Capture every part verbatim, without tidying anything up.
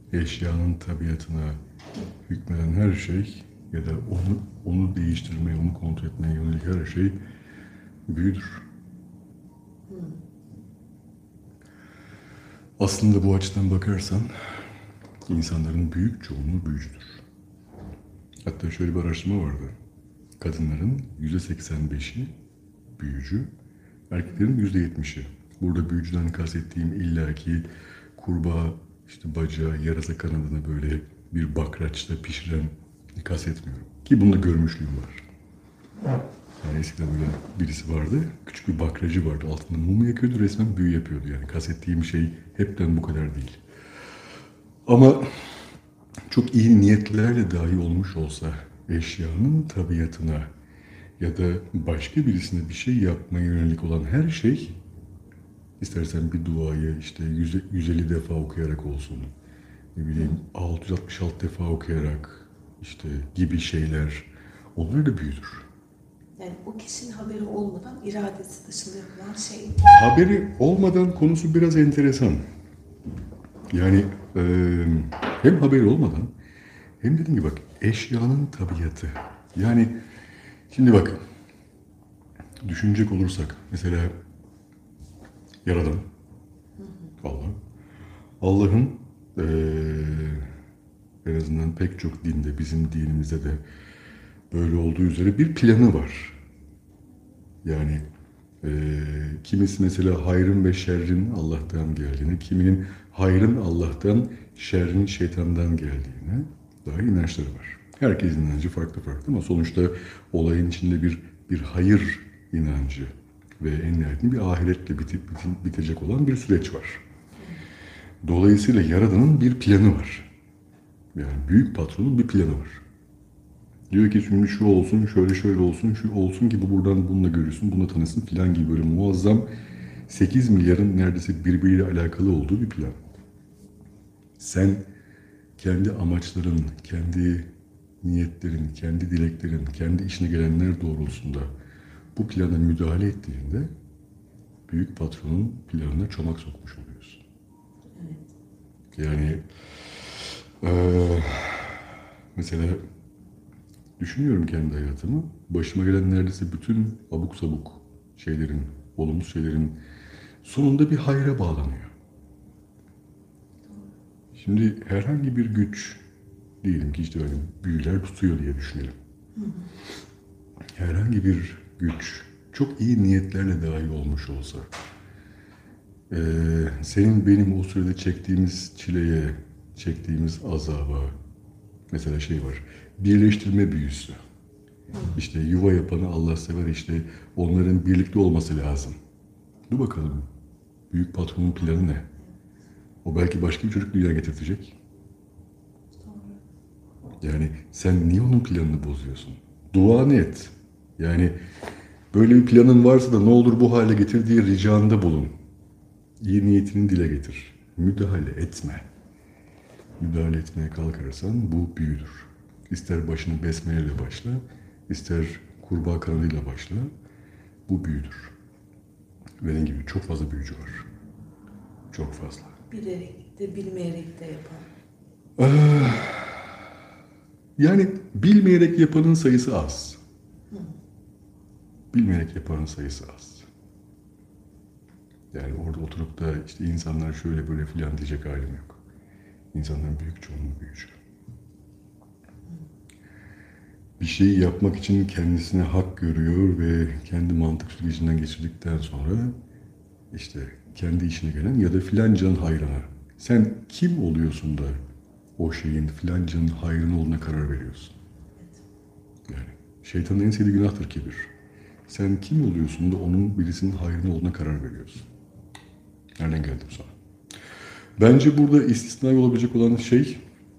eşyanın tabiatına hükmeden her şey ya da onu onu değiştirmeye, onu kontrol etmeye yönelik her şey büyüdür. Aslında bu açıdan bakarsan insanların büyük çoğunluğu büyücüdür. Hatta şöyle bir araştırma vardı. Kadınların yüzde seksen beşi büyücü, erkeklerin yüzde yetmişi. Burada büyücüden kastettiğim illaki kurbağa, işte bacağı, yarasa kanadını böyle bir bakraçta pişiren kastetmiyorum. Ki bunda görmüşlüğüm var. Yani eskiden böyle birisi vardı, küçük bir bakracı vardı, altında mumu yakıyordu, resmen büyü yapıyordu. Yani kastettiğim şey hepten bu kadar değil. Ama çok iyi niyetlerle dahi olmuş olsa eşyanın tabiatına ya da başka birisine bir şey yapmaya yönelik olan her şey, istersen bir duayı işte yüz elli defa okuyarak olsun, ne bileyim altı yüz altmış altı defa okuyarak işte gibi şeyler, onlar da büyüdür. Yani o kişinin haberi olmadan iradesi dışında yapılan şey. Haberi olmadan konusu biraz enteresan. Yani e, hem haberi olmadan hem dediğim gibi bak eşyanın tabiatı. Yani şimdi bak düşünecek olursak mesela Yaradan Allah. Allah'ın e, en azından pek çok dinde, bizim dinimizde de böyle olduğu üzere bir planı var. Yani e, kimisi mesela hayrın ve şerrin Allah'tan geldiğini, kiminin hayrın Allah'tan, şerrin şeytandan geldiğine dair inançları var. Herkesin inancı farklı farklı ama sonuçta olayın içinde bir bir hayır inancı ve en nihayetinde bir ahiretle bitip bitecek olan bir süreç var. Dolayısıyla Yaradan'ın bir planı var. Yani büyük patronun bir planı var. Diyor ki şimdi şu olsun, şöyle şöyle olsun, şu olsun ki bu buradan bununla görürsün, bununla tanısın filan gibi böyle muazzam sekiz milyarın neredeyse birbiriyle alakalı olduğu bir plan. Sen kendi amaçların, kendi niyetlerin, kendi dileklerin, kendi işine gelenler doğrultusunda bu plana müdahale ettiğinde büyük patronun planına çomak sokmuş oluyorsun. Yani eee, mesela düşünüyorum kendi hayatımı. Başıma gelen neredeyse bütün abuk sabuk şeylerin, olumsuz şeylerin sonunda bir hayra bağlanıyor. Şimdi herhangi bir güç, diyelim ki işte öyle büyüler tutuyor diye düşünelim. Herhangi bir güç çok iyi niyetlerle dahi olmuş olsa, eee, senin benim o sürede çektiğimiz çileye, çektiğimiz azaba, mesela şey var, birleştirme büyüsü. İşte yuva yapanı Allah sever, işte onların birlikte olması lazım. Dur bakalım, büyük patronun planı ne? O belki başka bir çocuk dünyaya getirtecek. Yani sen niye onun planını bozuyorsun? Duanı et. Yani böyle bir planın varsa da ne olur bu hale getir diye ricanda bulun. İyi niyetini dile getir. Müdahale etme. Müdahale etmeye kalkarsan bu büyüdür. İster başını besmeleyle başla, ister kurbağa kanadıyla başla. Bu büyüdür. Benim gibi çok fazla büyücü var. Çok fazla. Bilerek de bilmeyerek de yapan. Yani bilmeyerek yapanın sayısı az. Bilmeyerek yapanın sayısı az. Yani orada oturup da işte insanlar şöyle böyle filan diyecek halim yok. İnsanların büyük çoğunluğu büyücü. Bir şeyi yapmak için kendisine hak görüyor ve kendi mantık sürecinden geçirdikten sonra işte kendi işine gelen ya da filancanın hayrına. Sen kim oluyorsun da o şeyin filancanın hayrına olduğuna karar veriyorsun? Yani şeytanın en sevdiği günahtır kibir. Sen kim oluyorsun da onun birisinin hayrına olduğuna karar veriyorsun? Nereden geldim sana? Bence burada istisnai olabilecek olan şey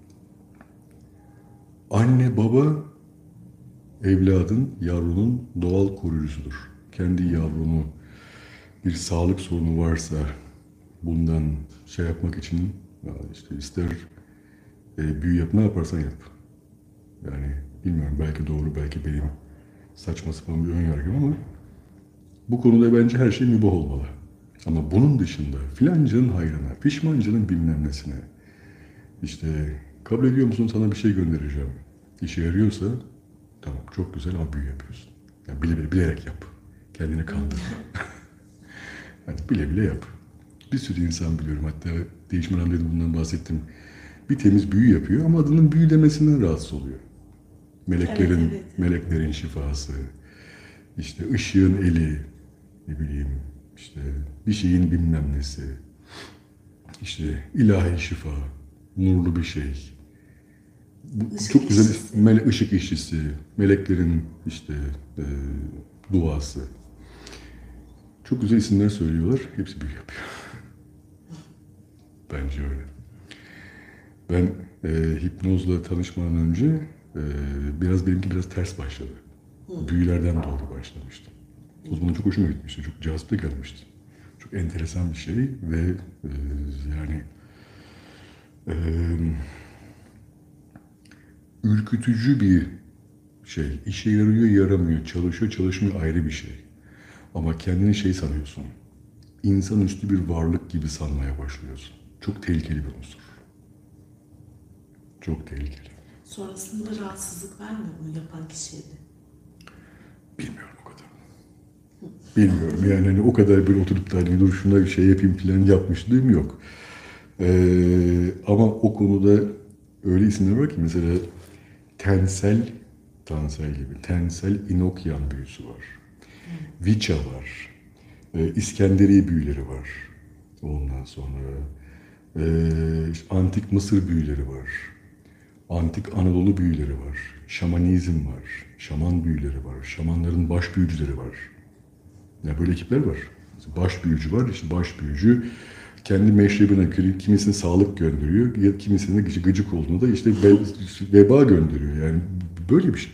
anne baba evladın, yavrunun doğal koruyucusudur. Kendi yavrunu bir sağlık sorunu varsa bundan şey yapmak için işte ister e, büyü yap, ne yaparsan yap. Yani bilmiyorum, belki doğru, belki benim saçma sapan bir ön yargım ama bu konuda bence her şey mübah olmalı. Ama bunun dışında filancanın hayrına, pişmancanın bilmem nesine İşte kabul ediyor musun, sana bir şey göndereceğim. İşe yarıyorsa tamam, çok güzel ama büyü yapıyorsun. Yani bile bile bilerek yap. Kendini kandırma. Hani bile bile yap. Bir sürü insan biliyorum. Hatta değişim aramda bundan bahsettim. Bir temiz büyü yapıyor ama adının büyü demesinden rahatsız oluyor. Meleklerin, Evet, evet. meleklerin şifası, işte ışığın eli, ne bileyim, işte bir şeyin bilmem nesi, işte ilahi şifa, nurlu bir şey. Bu Işık çok güzel işçisi. mele, ışık işçisi, meleklerin işte e, duası. Çok güzel isimler söylüyorlar, hepsi büyü yapıyor. Bence öyle. Ben e, hipnozla tanışmadan önce e, biraz benimki biraz ters başladı. Büyülerden doğru başlamıştım. O zaman çok hoşuma gitmişti, çok cazip de gelmişti. Çok enteresan bir şey ve e, yani e, ürkütücü bir şey. İşe yarıyor, yaramıyor, çalışıyor, çalışmıyor ayrı bir şey. Ama kendini şey sanıyorsun, insanüstü bir varlık gibi sanmaya başlıyorsun. Çok tehlikeli bir unsur. Çok tehlikeli. Sonrasında rahatsızlık vermiyor bunu yapan kişiye de. Bilmiyorum o kadar. Bilmiyorum yani hani o kadar böyle oturup da hani dur şuna bir şey yapayım falan yapmışlığım yok. Ee, ama o konuda öyle isimler var ki mesela Tensel, Tansel gibi Tensel İnokyan büyüsü var. Vicha var. Ee, İskenderiye büyüleri var. Ondan sonra ee, işte antik Mısır büyüleri var. Antik Anadolu büyüleri var. Şamanizm var. Şaman büyüleri var. Şamanların baş büyücüleri var. Ya böyle ekipler var. Baş büyücü var. İşte baş büyücü kendi meşrebine göre kimisine sağlık gönderiyor. Ya kimisine gıcık, gıcık olduğunda da işte ve- veba gönderiyor. Yani böyle bir şey.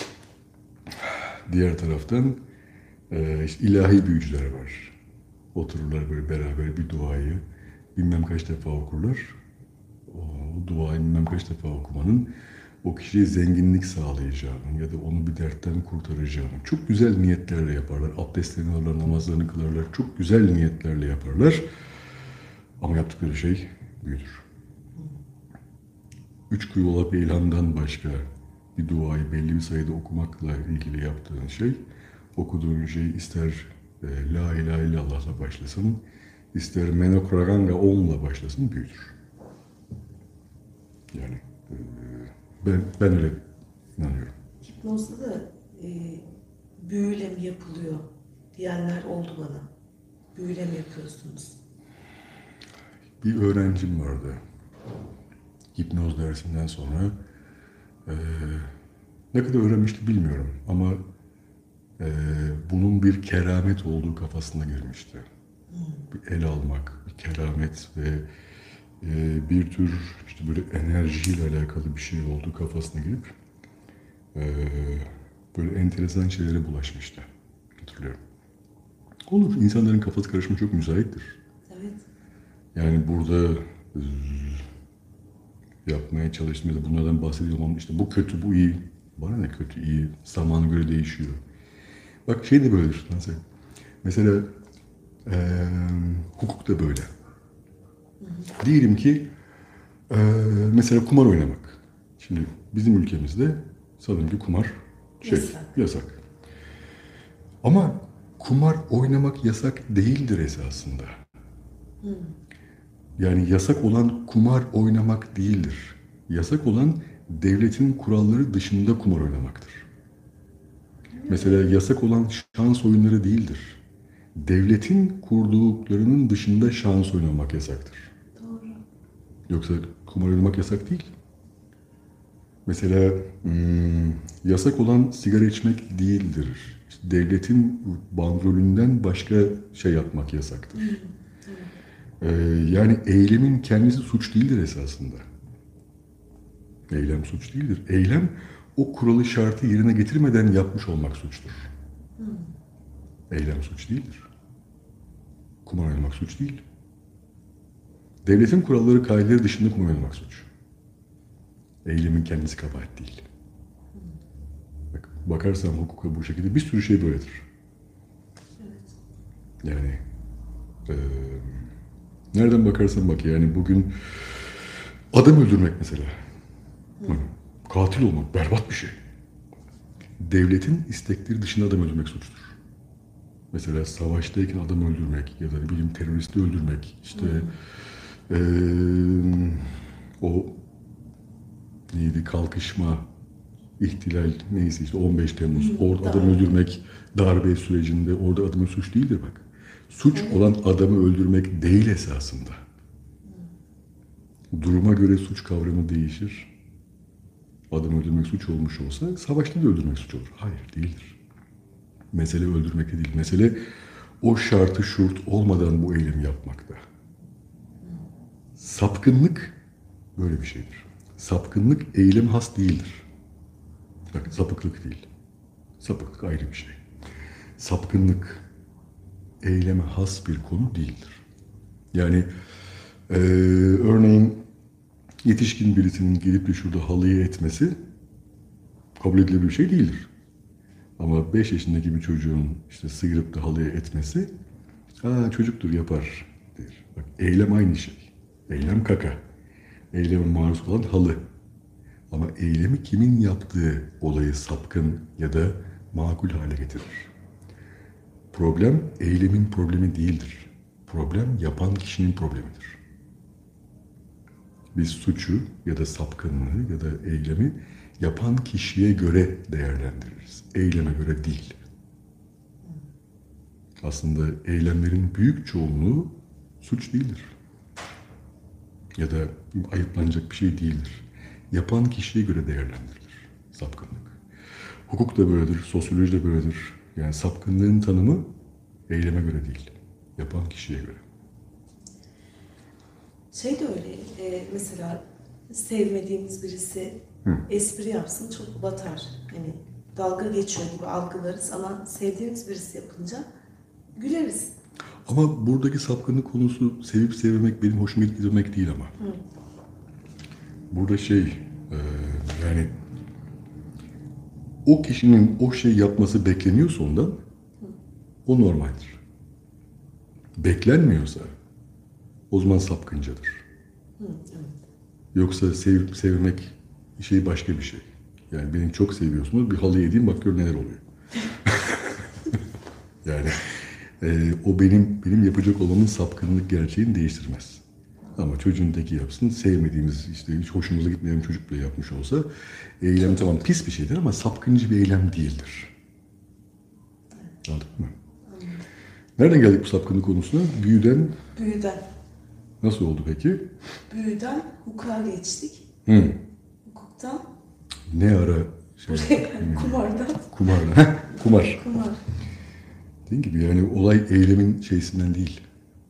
Diğer taraftan e, işte ilahi büyücüler var. Otururlar böyle beraber bir duayı bilmem kaç defa okurlar. O duayı bilmem kaç defa okumanın o kişiye zenginlik sağlayacağını ya da onu bir dertten kurtaracağını çok güzel niyetlerle yaparlar. Abdestlerini alırlar, namazlarını kılarlar. Çok güzel niyetlerle yaparlar. Ama yaptıkları şey büyüdür. Üç kuyulak bir ilhamdan başka bir duayı belli bir sayıda okumakla ilgili yaptığın şey, okuduğun şey ister e, La ilahe illallah'la başlasın, ister Menokraganga Om'la başlasın büyüdür. Yani e, ben, ben öyle inanıyorum. Hipnozda da e, büyüyle mi yapılıyor diyenler oldu bana. Büyüyle mi yapıyorsunuz? Bir öğrencim vardı. Hipnoz dersinden sonra e, ne kadar öğrenmişti bilmiyorum ama e, bunun bir keramet olduğu kafasına girmişti. Bir el almak, bir keramet ve e, bir tür işte böyle enerjiyle alakalı bir şey olduğu kafasına girip e, böyle enteresan şeylere bulaşmıştı. Hatırlıyorum. Olur, insanların kafası karışma çok müsaittir. Evet. Yani burada e, yapmaya çalıştığımızda bunlardan bahsediyorum ama işte bu kötü, bu iyi. Bana ne kötü, iyi. Zamana göre değişiyor. Bak şey de böyledir. Mesela, mesela e, hukuk da böyle. Diyelim ki e, mesela kumar oynamak. Şimdi bizim ülkemizde sanırım ki kumar şey, Yasak. yasak. Ama kumar oynamak yasak değildir esasında. Yani yasak olan kumar oynamak değildir. Yasak olan devletin kuralları dışında kumar oynamaktır. Mesela yasak olan şans oyunları değildir. Devletin kurduklarının dışında şans oynamak yasaktır. Doğru. Yoksa kumar oynamak yasak değil. Mesela hmm, yasak olan sigara içmek değildir. İşte devletin bandrolünden başka şey yapmak yasaktır. Ee, yani eylemin kendisi suç değildir esasında. Eylem suç değildir. Eylem o kuralı şartı yerine getirmeden yapmış olmak suçtur. Eylem suç değildir. Kumar oynamak suç değil. Devletin kuralları, kaideleri dışında kumar oynamak suç. Eylemin kendisi kabahat değil. Bak, bakarsam hukuka bu şekilde bir sürü şey böyledir. Evet. Yani e, nereden bakarsan bak yani bugün Adam öldürmek mesela. Hani katil olmak berbat bir şey. Devletin istekleri dışında adam öldürmek suçtur. Mesela savaştayken adam öldürmek ya da ne bileyim teröristi öldürmek, işte eee, o neydi kalkışma, ihtilal neyse işte on beş Temmuz orada adam darbe. öldürmek, darbe sürecinde orada adamın suç değildir bak. Suç Evet. olan adamı öldürmek değil esasında. Duruma göre suç kavramı değişir. Adam öldürmek suç olmuş olsa savaşta da öldürmek suç olur. Hayır değildir. Mesele öldürmekte değil. Mesele o şartı şurt olmadan bu eylemi yapmakta. Sapkınlık böyle bir şeydir. Sapkınlık eylem has değildir. Bak sapıklık değil. Sapıklık ayrı bir şey. Sapkınlık eyleme has bir konu değildir. Yani eee, örneğin yetişkin birisinin gelip de şurada halıyı etmesi kabul edilebilir bir şey değildir. Ama beş yaşındaki bir çocuğun işte sıyırıp da halıya etmesi, aa çocuktur yapar der. Bak eylem aynı şey. Eylem kaka. Eyleme maruz kalan halı. Ama eylemi kimin yaptığı olayı sapkın ya da makul hale getirir. Problem eylemin problemi değildir. Problem yapan kişinin problemidir. Biz suçu ya da sapkınlığı ya da eylemi yapan kişiye göre değerlendiririz. Eyleme göre değil. Aslında eylemlerin büyük çoğunluğu suç değildir. Ya da ayıplanacak bir şey değildir. Yapan kişiye göre değerlendirilir sapkınlık. Hukuk da böyledir, sosyoloji de böyledir. Yani sapkınlığın tanımı eyleme göre değil, yapan kişiye göre. Şey de öyle, e, mesela sevmediğimiz birisi Hı. espri yapsın çok batar. Hani dalga geçiyor gibi algılarız ama sevdiğimiz birisi yapınca güleriz. Ama buradaki sapkınlık konusu sevip sevmemek benim hoşuma gitmemek değil ama. Hı. Burada şey, e, yani o kişinin o şey yapması bekleniyorsa ondan, o normaldir. Beklenmiyorsa, o zaman sapkıncadır. Hı, evet. Yoksa sevip sevmek şey başka bir şey. Yani beni çok seviyorsunuz, bir halı yediğim bak gör neler oluyor. Yani e, o benim benim yapacak olanın sapkınlık gerçeğini değiştirmez. Ama çocuğun teki yapsın, sevmediğimiz, işte hiç hoşumuza gitmeyen bir çocuk bile yapmış olsa, eylem tamam pis bir şeydir ama sapkıncı bir eylem değildir. Anladın mı? Nereden geldik bu sapkınlık konusuna? Büyüden Büyüden, nasıl oldu peki? büyüden hukuka geçtik. Hı. Hukuktan Ne ara şey, buraya kumardan kumarla. Heh, kumar. kumar. Dediğim gibi yani olay eylemin şeysinden değil.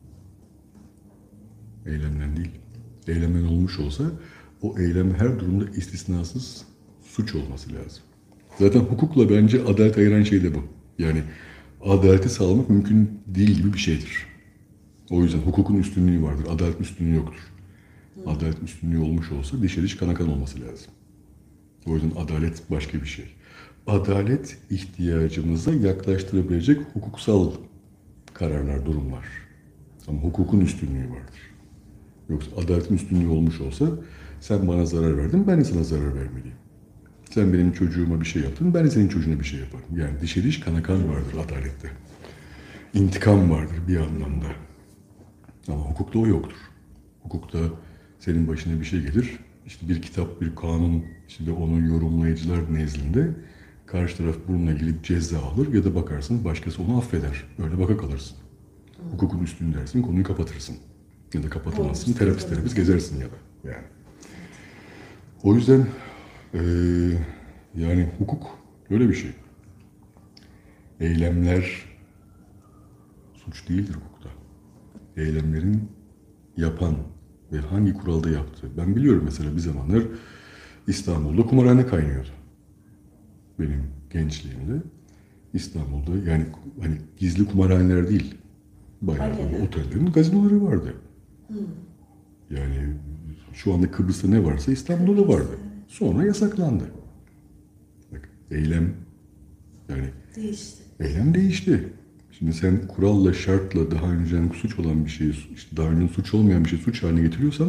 Eylemden değil. Eylemden olmuş olsa o eylem her durumda istisnasız suç olması lazım. Zaten hukukla bence adalet ayıran şey de bu. Yani adaleti sağlamak mümkün değil gibi bir şeydir. O yüzden hukukun üstünlüğü vardır. Adaletin üstünlüğü yoktur. Adaletin üstünlüğü olmuş olsa dişe diş kana kan olması lazım. O yüzden adalet başka bir şey. Adalet ihtiyacımıza yaklaştırabilecek hukuksal kararlar, durumlar. Ama hukukun üstünlüğü vardır. Yoksa adaletin üstünlüğü olmuş olsa sen bana zarar verdin, ben de sana zarar vermeliyim. Sen benim çocuğuma bir şey yaptın, ben de senin çocuğuna bir şey yaparım. Yani dişe diş kana kan vardır adalette. İntikam vardır bir anlamda. Ama hukukta o yoktur. Hukukta senin başına bir şey gelir, işte bir kitap, bir kanun, işte onu yorumlayıcılar nezdinde karşı taraf bununla ilgili ceza alır ya da bakarsın başkası onu affeder. Öyle baka kalırsın. Hukukun üstünü dersin, konuyu kapatırsın. Ya da kapatamazsın, Olmuş, terapist tabii. terapist gezersin ya da yani. O yüzden eee, yani hukuk öyle bir şey. Eylemler suç değildir hukukta. Eylemlerin yapan ve hangi kuralda yaptığı. Ben biliyorum mesela bir zamanlar İstanbul'da kumarhane kaynıyordu. Benim gençliğimde İstanbul'da yani hani gizli kumarhaneler değil. Bayağı Aynen. böyle otellerin gazinoları vardı. Yani şu anda Kıbrıs'ta ne varsa İstanbul'da da vardı. Sonra yasaklandı. Bak eylem yani Değişti. eylem değişti. Şimdi sen kuralla, şartla daha önceden suç olan bir şeyi, işte daha önce suç olmayan bir şeyi suç haline getiriyorsan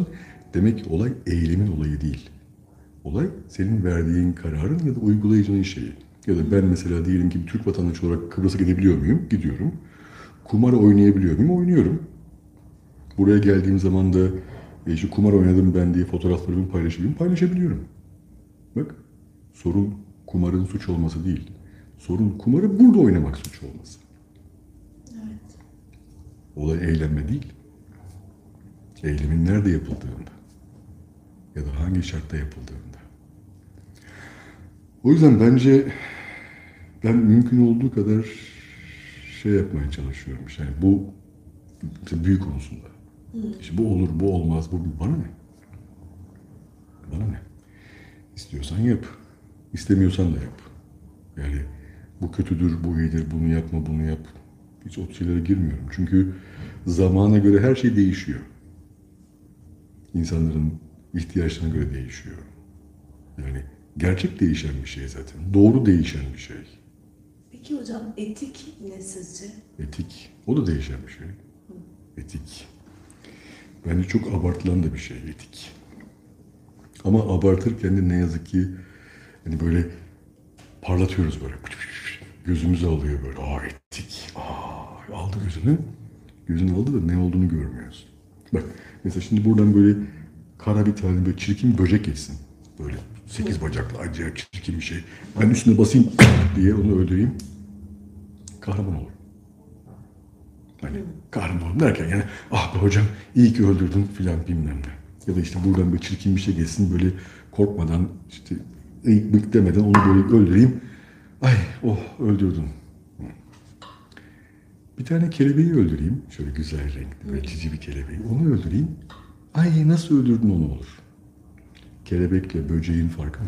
Demek ki olay eylemin olayı değil. Olay senin verdiğin kararın ya da uygulayıcının şeyi. Ya da ben mesela diyelim ki bir Türk vatandaşı olarak Kıbrıs'a gidebiliyor muyum? Gidiyorum. Kumar oynayabiliyor muyum? Oynuyorum. Buraya geldiğim zaman da e, işte kumar oynadım ben diye fotoğraflarımı paylaşabiliyorum. Paylaşabiliyorum. Bak, sorun kumarın suç olması değil. Sorun kumarı burada oynamak suç olması. Evet. Olay eğlenme değil. Eylemin nerede yapıldığında ya da hangi şartta yapıldığında. O yüzden bence ben mümkün olduğu kadar şey yapmaya çalışıyorum. Yani bu mesela büyü konusunda. İşte bu olur, bu olmaz, bu bana ne? Bana ne? İstiyorsan yap. İstemiyorsan da yap. Yani bu kötüdür, bu iyidir, bunu yapma, bunu yap. Hiç o şeylere girmiyorum. Çünkü zamana göre her şey değişiyor. İnsanların ihtiyaçlarına göre değişiyor. Yani gerçek değişen bir şey zaten. Doğru değişen bir şey. Peki hocam etik ne sizce? Etik, o da değişen bir şey. Etik. Bence çok abartılan da bir şey etik. Ama abartırken de ne yazık ki hani böyle parlatıyoruz böyle. Gözümüzü alıyor böyle. Aa etik. Aa aldı gözünü. Gözünü aldı da ne olduğunu görmüyoruz. Bak mesela şimdi buradan böyle kara bir tane böyle çirkin bir böcek geçsin. Böyle sekiz bacaklı acayip çirkin bir şey. Ben üstüne basayım diye onu öldüreyim. Kahraman olur. Hani kahraman olur derken yani ah be hocam iyi ki öldürdün filan bilmem ne. Ya da işte buradan böyle çirkin bir şey geçsin böyle korkmadan işte eğik bık demeden onu böyle öldüreyim. Ay oh öldürdün. Bir tane kelebeği öldüreyim. Şöyle güzel renkli, böyle cici bir kelebeği. Onu öldüreyim. Ay nasıl öldürdün onu olur. Kelebekle böceğin farkı ne?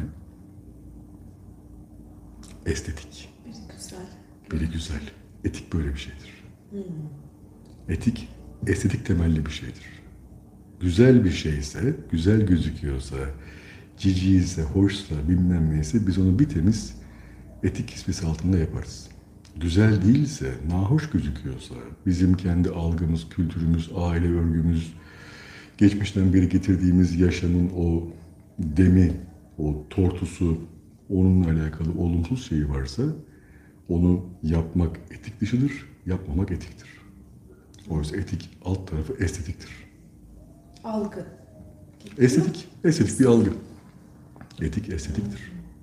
Estetik. Biri güzel. Biri güzel. Etik böyle bir şeydir. Etik, estetik temelli bir şeydir. Güzel bir şeyse, güzel gözüküyorsa, cici ise, hoşsa, bilmem neyse biz onu bir temiz etik kisvesi altında yaparız. Güzel değilse, nahoş gözüküyorsa, bizim kendi algımız, kültürümüz, aile örgümüz, geçmişten beri getirdiğimiz yaşamın o demi, o tortusu, onunla alakalı olumsuz şeyi varsa, onu yapmak etik dışıdır, yapmamak etiktir. Oysa etik alt tarafı estetiktir. Algı. Estetik, estetik bir algı. Etik estetiktir.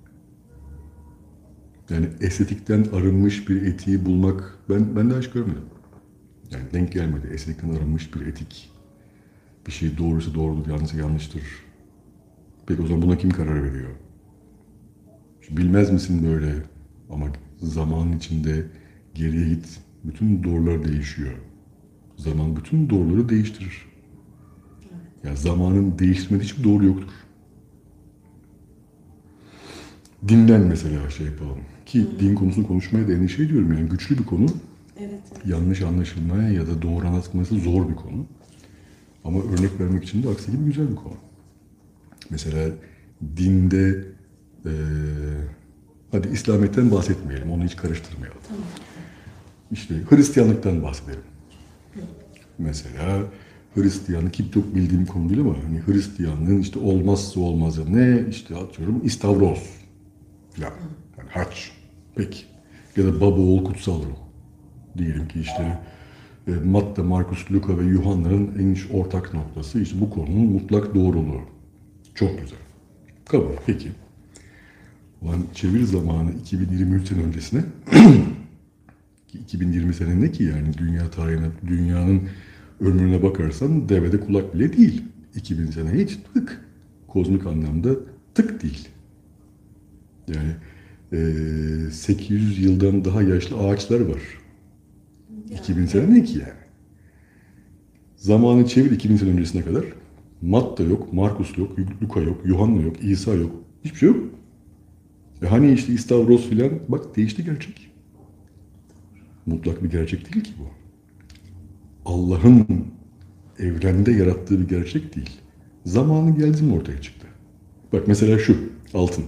Yani estetikten arınmış bir etiği bulmak, ben ben daha hiç görmedim. Yani denk gelmedi. Estetikten arınmış bir etik. Bir şey doğrusu doğrudur, yanlışsa yanlıştır. Peki o zaman buna kim karar veriyor? Şimdi bilmez misin böyle? Ama zamanın içinde geriye git, bütün doğrular değişiyor. Zaman bütün doğruları değiştirir. Yani zamanın değiştirmediği hiçbir doğru yoktur. Dinden mesela şey yapalım. Ki Hı. din konusunu konuşmaya da endişe ediyorum. Yani güçlü bir konu. Evet, evet. Yanlış anlaşılmaya ya da doğru anlatılması zor bir konu. Ama örnek vermek için de aksi gibi güzel bir konu. Mesela dinde e, hadi İslamiyet'ten bahsetmeyelim. Onu hiç karıştırmayalım. Tamam. İşte Hristiyanlıktan bahsedelim. Hı. Mesela Hristiyanlık ki çok bildiğim konu değil ama hani Hristiyanlığın işte olmazsa olmazı ne işte atıyorum İstavros falan. Yani haç. Peki. Ya da baba oğul kutsal ruh. Diyelim ki işte e, Matta, Markus, Luka ve Yuhanna'nın en ortak noktası işte bu konunun mutlak doğruluğu. Çok güzel. Kabul. Peki. Ulan çevir zamanı iki bin yirmi üç sene öncesine iki bin yirmi sene ne ki yani dünya tarihine, dünyanın ömrüne bakarsan devede kulak bile değil. iki bin sene hiç tık. Kozmik anlamda tık değil. Yani e, sekiz yüz yıldan daha yaşlı ağaçlar var. Ya. iki bin sene ne ki yani? Zamanı çevir iki bin sene öncesine kadar. Matta yok, Markus yok, Luka yok, Yuhanna yok, İsa yok. Hiçbir şey yok. E hani işte İstavros filan bak değişti gerçek. Mutlak bir gerçek değil ki bu. Allah'ın evrende yarattığı bir gerçek değil. Zamanı geldi mi ortaya çıktı. Bak mesela şu altın.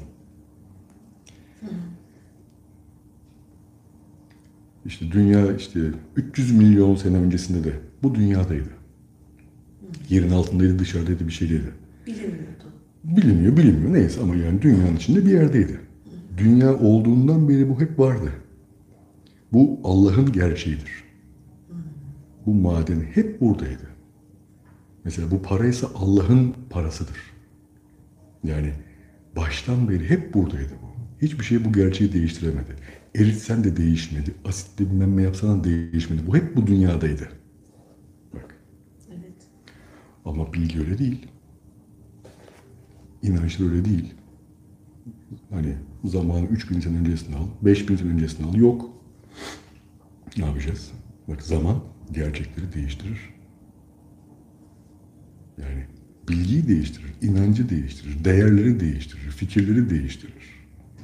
İşte dünya işte üç yüz milyon sene öncesinde de bu dünyadaydı. Yerin altındaydı, dışarıdaydı, bir şeydeydi. Bilinmiyordu. Biliniyor, bilinmiyor neyse ama yani dünyanın içinde bir yerdeydi. Dünya olduğundan beri bu hep vardı. Bu Allah'ın gerçeğidir. Bu maden hep buradaydı. Mesela bu paraysa Allah'ın parasıdır. Yani baştan beri hep buradaydı bu. Hiçbir şey bu gerçeği değiştiremedi. Eritsen de değişmedi. Asitli bilmem ne yapsan da değişmedi. Bu hep bu dünyadaydı. Bak. Evet. Ama bilgi öyle değil. İnançlar öyle değil. Hani zamanı üç bin sene öncesini al, beş bin sene öncesini al. Yok. Ne yapacağız? Bak zaman gerçekleri değiştirir. Yani bilgiyi değiştirir, inancı değiştirir, değerleri değiştirir, fikirleri değiştirir.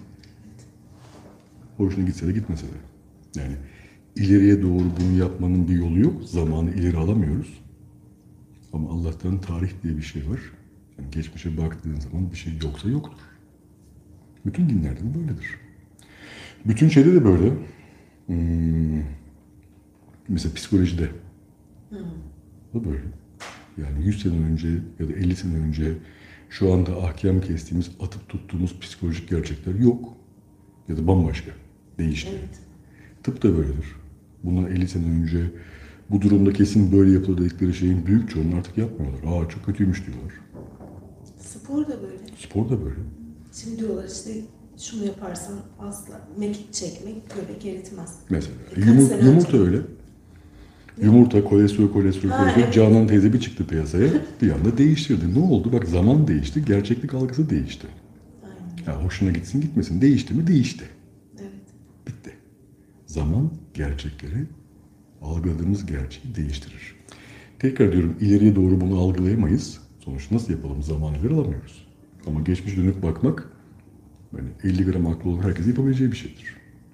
Hoşuna gitse de gitmese de. Yani ileriye doğru bunu yapmanın bir yolu yok. Zamanı ileri alamıyoruz. Ama Allah'tan tarih diye bir şey var. Yani geçmişe baktığın zaman bir şey yoksa yoktur. Bütün dinlerde de böyledir. Bütün şeyde de böyle. Hmm, mesela psikolojide. Da böyle. Yani yüz sene önce ya da elli sene önce şu anda ahkam kestiğimiz, atıp tuttuğumuz psikolojik gerçekler yok. Ya da bambaşka. Değişti. Evet. Tıp da böyledir. Bundan elli sene önce bu durumda kesin böyle yapılır dedikleri şeyin büyük çoğunluğu artık yapmıyorlar. Aa çok kötüymüş diyorlar. Spor da böyle. Spor da böyle. Şimdi diyorlar işte şunu yaparsan asla mekik çekmek göbek eritmez. Mesela Birkaç yumur- sene yumurta önce. öyle. Yumurta, kolesterol, kolesterol, Ha, kolesterol. evet. Canan teyze bir çıktı piyasaya. Bir anda değiştirdi. Ne oldu? Bak zaman değişti. Gerçeklik algısı değişti. Aynen. Ya hoşuna gitsin gitmesin. Değişti mi? Değişti. Evet. Bitti. Zaman gerçekleri, algıladığımız gerçeği değiştirir. Tekrar diyorum ileriye doğru bunu algılayamayız. Sonuç nasıl yapalım? Zamanı ileri alamıyoruz. Ama geçmiş dönüp bakmak yani elli gram aklı olan herkesin yapabileceği bir şeydir.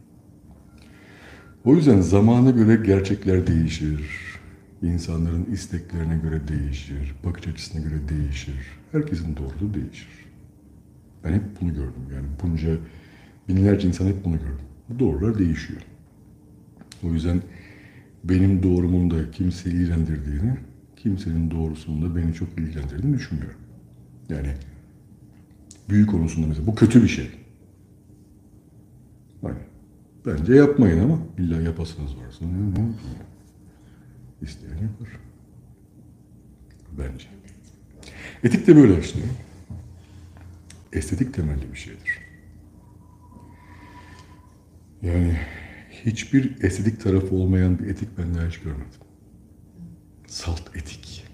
O yüzden zamana göre gerçekler değişir. İnsanların isteklerine göre değişir. Bakış açısına göre değişir. Herkesin doğrusu değişir. Ben hep bunu gördüm. Yani bunca binlerce insan hep bunu gördüm. Bu doğrular değişiyor. O yüzden benim doğrumun da kimseyi ilgilendirdiğini, kimsenin doğrusunun da beni çok ilgilendirdiğini düşünmüyorum. Yani büyü konusunda mesela bu kötü bir şey. Hani bence yapmayın ama illa yapasınız varsa ne, ne oldu? İsteyen yapar. Bence. Etik de böyle işte. Estetik temelli bir şeydir. Yani hiçbir estetik tarafı olmayan bir etik ben daha hiç görmedim. Salt etik.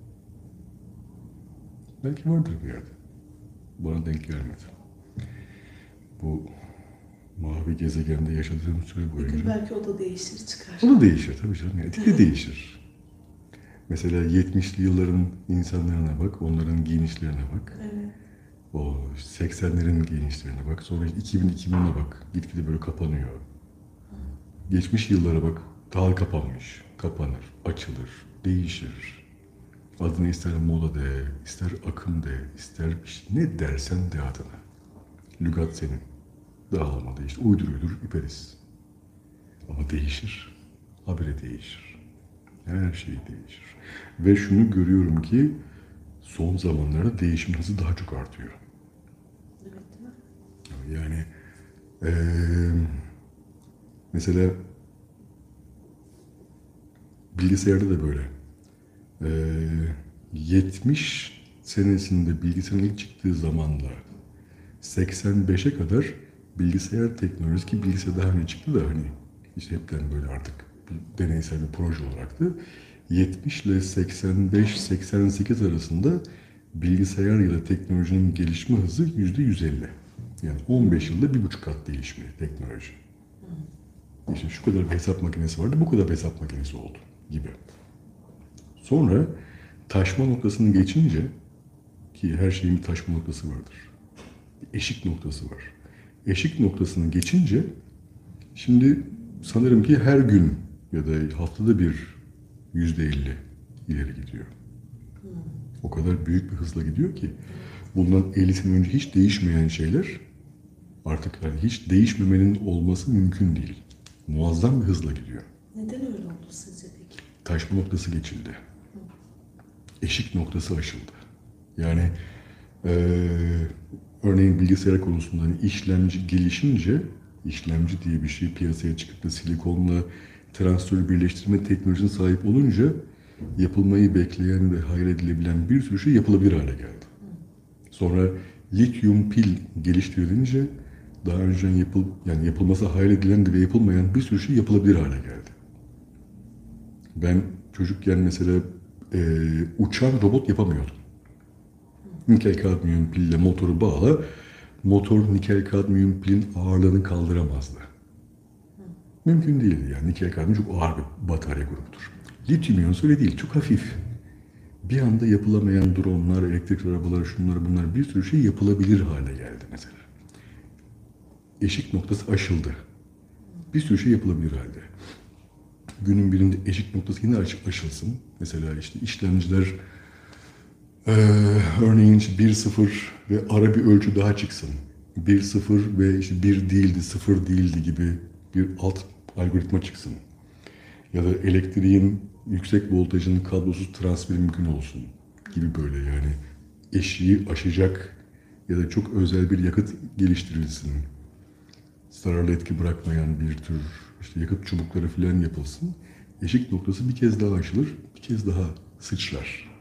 Belki vardır bir yerde. Bana denk gelmedi. Bu mavi gezegende yaşadığım süre Bir gün boyunca. belki o da değişir çıkar. O da değişir tabii canım. Etik de değişir. Mesela yetmişli yılların insanlarına bak, onların giyinişlerine bak. Evet. O seksenlerin giyinişlerine bak. Sonra iki bin iki bin'e bak. Gitgide böyle kapanıyor. Geçmiş yıllara bak. Daha kapanmış. Kapanır, açılır, değişir. Adını ister moda de, ister akım de, ister bir şey. Ne dersen de adına. Lügat senin. Dağılmadı işte. Uydur uydur üperiz. Ama değişir. Habire değişir. Her şey değişir. Ve şunu görüyorum ki son zamanlarda değişim hızı daha çok artıyor. Evet değil mi? Yani eee, mesela bilgisayarda da böyle. Eee, yetmiş senesinde bilgisayarın ilk çıktığı zamanla seksen beşe kadar bilgisayar teknolojisi ki bilgisayar daha önce çıktı da hani işte hepten böyle artık bir deneysel bir proje olaraktı. yetmiş ile seksen beş seksen sekiz arasında bilgisayar ya da teknolojinin gelişme hızı yüzde yüz elli. Yani on beş yılda bir buçuk kat değişimi teknoloji. İşte şu kadar bir hesap makinesi vardı, bu kadar bir hesap makinesi oldu gibi. Sonra taşma noktasını geçince ki her şeyin bir taşma noktası vardır. Bir eşik noktası var. Eşik noktasını geçince şimdi sanırım ki her gün ya da haftada bir yüzde elli ileri gidiyor. O kadar büyük bir hızla gidiyor ki bundan elli sene önce hiç değişmeyen şeyler artık yani hiç değişmemenin olması mümkün değil. Muazzam bir hızla gidiyor. Neden öyle oldu sizce peki? Taşma noktası geçildi. Eşik noktası aşıldı. Yani eee, örneğin bilgisayar konusunda hani işlemci gelişince, işlemci diye bir şey piyasaya çıkıp da silikonla transistörü birleştirme teknolojisine sahip olunca yapılmayı bekleyen ve hayal edilebilen bir sürü şey yapılabilir hale geldi. Sonra lityum pil geliştirilince daha önceden yapıl, yani yapılması hayal edilen ve yapılmayan bir sürü şey yapılabilir hale geldi. Ben çocukken mesela e, uçan robot yapamıyordum. Nikel kadmiyum pille motoru bağla, motor nikel kadmiyum pilin ağırlığını kaldıramazdı. Mümkün değildi yani. Nikel kadmiyum çok ağır bir batarya grubudur. Lityum iyonsu öyle değil, çok hafif. Bir anda yapılamayan dronlar, elektrikli arabalar, şunlar bunlar bir sürü şey yapılabilir hale geldi mesela. Eşik noktası aşıldı. Bir sürü şey yapılabilir halde. Günün birinde eşik noktası yine aş- aşılsın. Mesela işte işlemciler eee, örneğin işte bir sıfır ve ara bir ölçü daha çıksın. bir sıfır ve işte bir değildi, sıfır değildi gibi bir alt algoritma çıksın. Ya da elektriğin yüksek voltajının kablosuz transferi mümkün olsun gibi böyle yani eşiği aşacak ya da çok özel bir yakıt geliştirilsin. Zararlı etki bırakmayan bir tür işte yakıt çubukları falan yapılsın. Eşik noktası bir kez daha aşılır, bir kez daha sıçrar.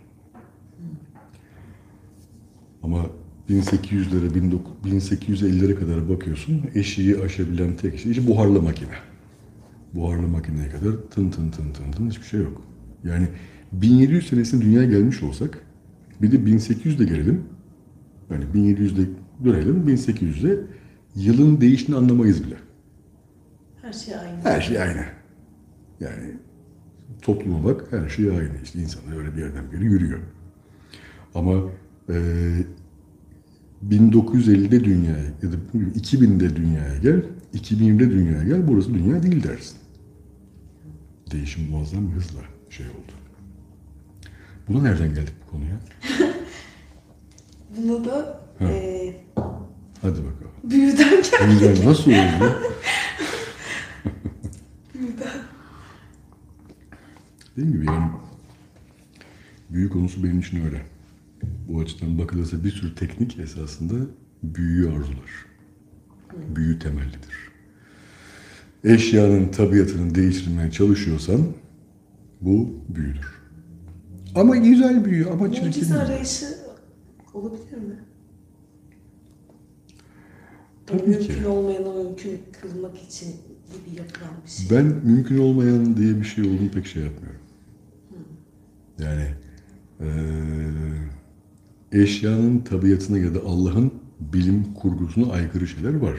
Ama bin sekiz yüzlere, bin sekiz yüz ellilere kadar bakıyorsun, eşiği aşabilen tek şey işte buharlı makine. Buharlı makineye kadar tın tın tın tın tın hiçbir şey yok. Yani bin yedi yüz senesinde dünyaya gelmiş olsak, bir de bin sekiz yüzde gelelim, yani bin yedi yüzde dönelim, bin sekiz yüzde yılın değiştiğini anlamayız bile. Her şey aynı. Her şey aynı. Yani topluma bak, her şey aynı. İşte insanlar öyle bir yerden beri yürüyor. Ama e, bin dokuz yüz ellide dünyaya ya da iki binde dünyaya gel, iki bin yirmide dünyaya gel, burası dünya değil dersin. Değişim muazzam bir hızla şey oldu. Buna nereden geldik bu konuya? Bunu da Ha. e, Hadi bakalım. büyüden geldi. Güzel, nasıl oldu? Büyüden. Dediğim gibi yani büyü konusu benim için öyle. Bu açıdan bakılırsa bir sürü teknik esasında büyüyü arzular. Büyü temellidir. Eşyanın tabiatını değiştirmeye çalışıyorsan bu büyüdür. Ama güzel büyü, ama çirkin Mucize büyü. arayışı olabilir mi? Tabii Yani ki. mümkün olmayanı mümkün kılmak için gibi yapılan bir şey. Ben mümkün olmayan diye bir şey olduğunu pek şey yapmıyorum. Yani eee, eşyanın tabiatına ya da Allah'ın bilim kurgusuna aykırı şeyler var.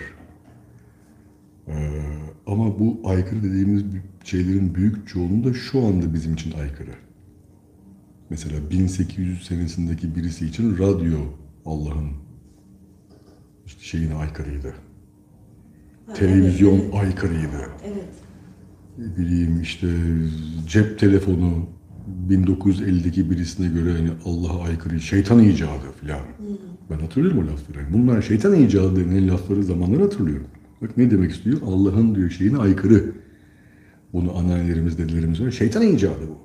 Eee, ama bu aykırı dediğimiz şeylerin büyük çoğunluğu da şu anda bizim için aykırı. Mesela bin sekiz yüz senesindeki birisi için radyo Allah'ın işte şeyine aykırıydı. Ha, Televizyon evet, evet. aykırıydı. Evet. Ne bileyim işte cep telefonu bin dokuz yüz ellideki birisine göre hani Allah'a aykırı, şeytan icadı falan. Ben hatırlıyorum o lafları. Yani bunlar şeytan icadı denilen lafları zamanları hatırlıyorum. Bak ne demek istiyor? Allah'ın diyor şeyine aykırı. Bunu anneannelerimiz, dedelerimiz var. Şeytan icadı bu.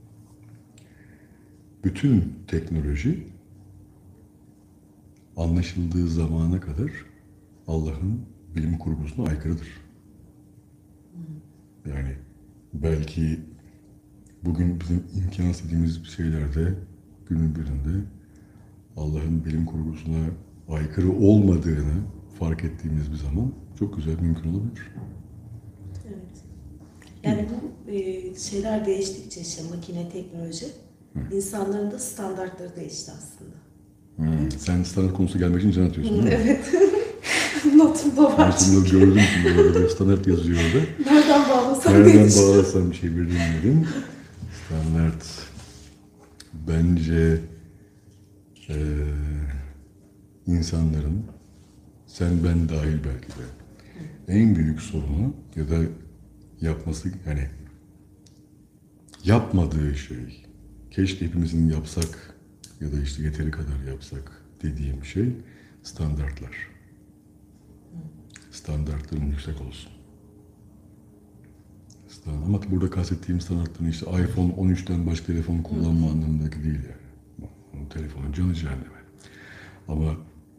Bütün teknoloji anlaşıldığı zamana kadar Allah'ın bilim kurgusuna aykırıdır. Yani belki bugün bizim imkansız dediğimiz şeylerde günün birinde Allah'ın bilim kurgusuna aykırı olmadığını fark ettiğimiz bir zaman çok güzel mümkün olabilir. Evet. Yani bu e, şeyler değiştikçe işte makine, teknoloji, insanların da standartları değişti aslında. Hmm. Sen standart konusu gelmek için can atıyorsun değil mi? Evet. Notumda var. Ben şimdi gördüm şimdi orada standart yazıyor orada. Nereden bağlasam diye Nereden düşündüm. bağlasam çevirdim dedim. Standart bence eee, insanların, sen ben dahil belki de en büyük sorunu ya da yapması yani yapmadığı şey, keşke hepimizin yapsak ya da işte yeteri kadar yapsak dediğim şey standartlar. Standartların yüksek olsun. Standart. Ama burada kastettiğim standartların işte iPhone on üçten başka telefon kullanma anlamındaki değil yani. telefon, telefonun canı cehenneme. Ama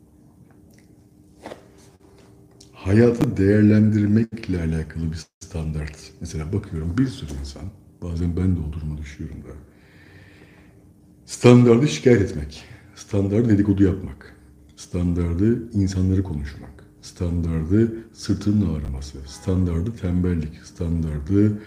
hayatı değerlendirmekle alakalı bir standart. Mesela bakıyorum bir sürü insan, bazen ben de o duruma düşüyorum da. Standardı şikayet etmek, standardı dedikodu yapmak, standardı insanları konuşmak, standardı sırtının ağrıması, standardı tembellik, standardı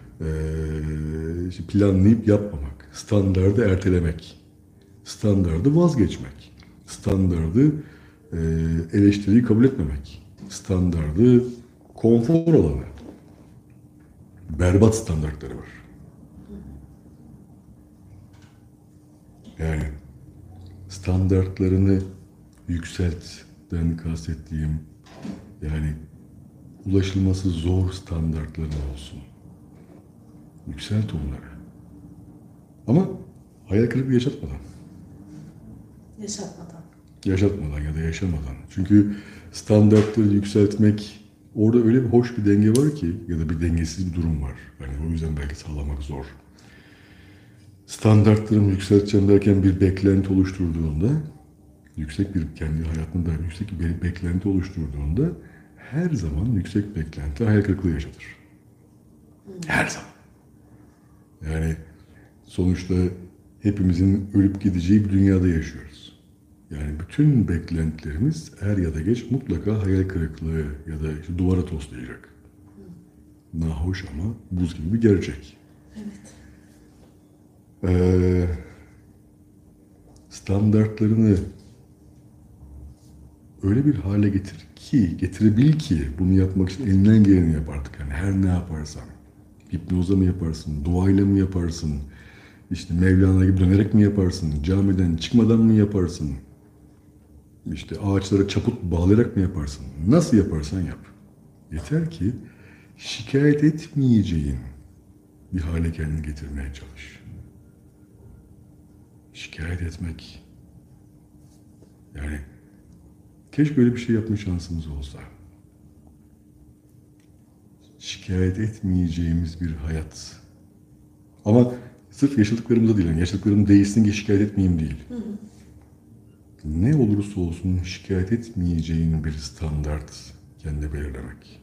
eee, planlayıp yapmamak, standardı ertelemek, standardı vazgeçmek, standardı eee, eleştiriyi kabul etmemek, standardı konfor alanı. Berbat standartları var. Yani standartlarını yükseltten kastettiğim yani ulaşılması zor standartların olsun. Yükselt onları. Ama hayal kırıklığı yaşatmadan. Yaşatmadan. Yaşatmadan ya da yaşamadan. Çünkü standartları yükseltmek orada öyle bir hoş bir denge var ki ya da bir dengesiz bir durum var. Yani o yüzden belki sağlamak zor. Standartlarımı yükselteceğim derken bir beklenti oluşturduğunda, yüksek bir kendi hayatında yüksek bir beklenti oluşturduğunda her zaman yüksek beklenti hayal kırıklığı yaşatır. Her zaman. Yani sonuçta hepimizin ölüp gideceği bir dünyada yaşıyoruz. Yani bütün beklentilerimiz er ya da geç mutlaka hayal kırıklığı ya da işte duvara toslayacak. Nahoş ama buz gibi bir gerçek. Evet. Ee, standartlarını öyle bir hale getir ki, getirebil ki bunu yapmak için elinden geleni yap artık. Yani her ne yaparsan. Hipnozla mı yaparsın, duayla mı yaparsın, işte Mevlana gibi dönerek mi yaparsın, camiden çıkmadan mı yaparsın, işte ağaçlara çaput bağlayarak mı yaparsın, nasıl yaparsan yap. Yeter ki şikayet etmeyeceğin bir hale kendini getirmeye çalış. Şikayet etmek. Yani keşke öyle bir şey yapma şansımız olsa. Şikayet etmeyeceğimiz bir hayat. Ama sırf yaşadıklarımıza değil, yani yaşadıklarım değilsin ki şikayet etmeyeyim değil. Hı hı. Ne olursa olsun şikayet etmeyeceğin bir standart kendine belirlemek.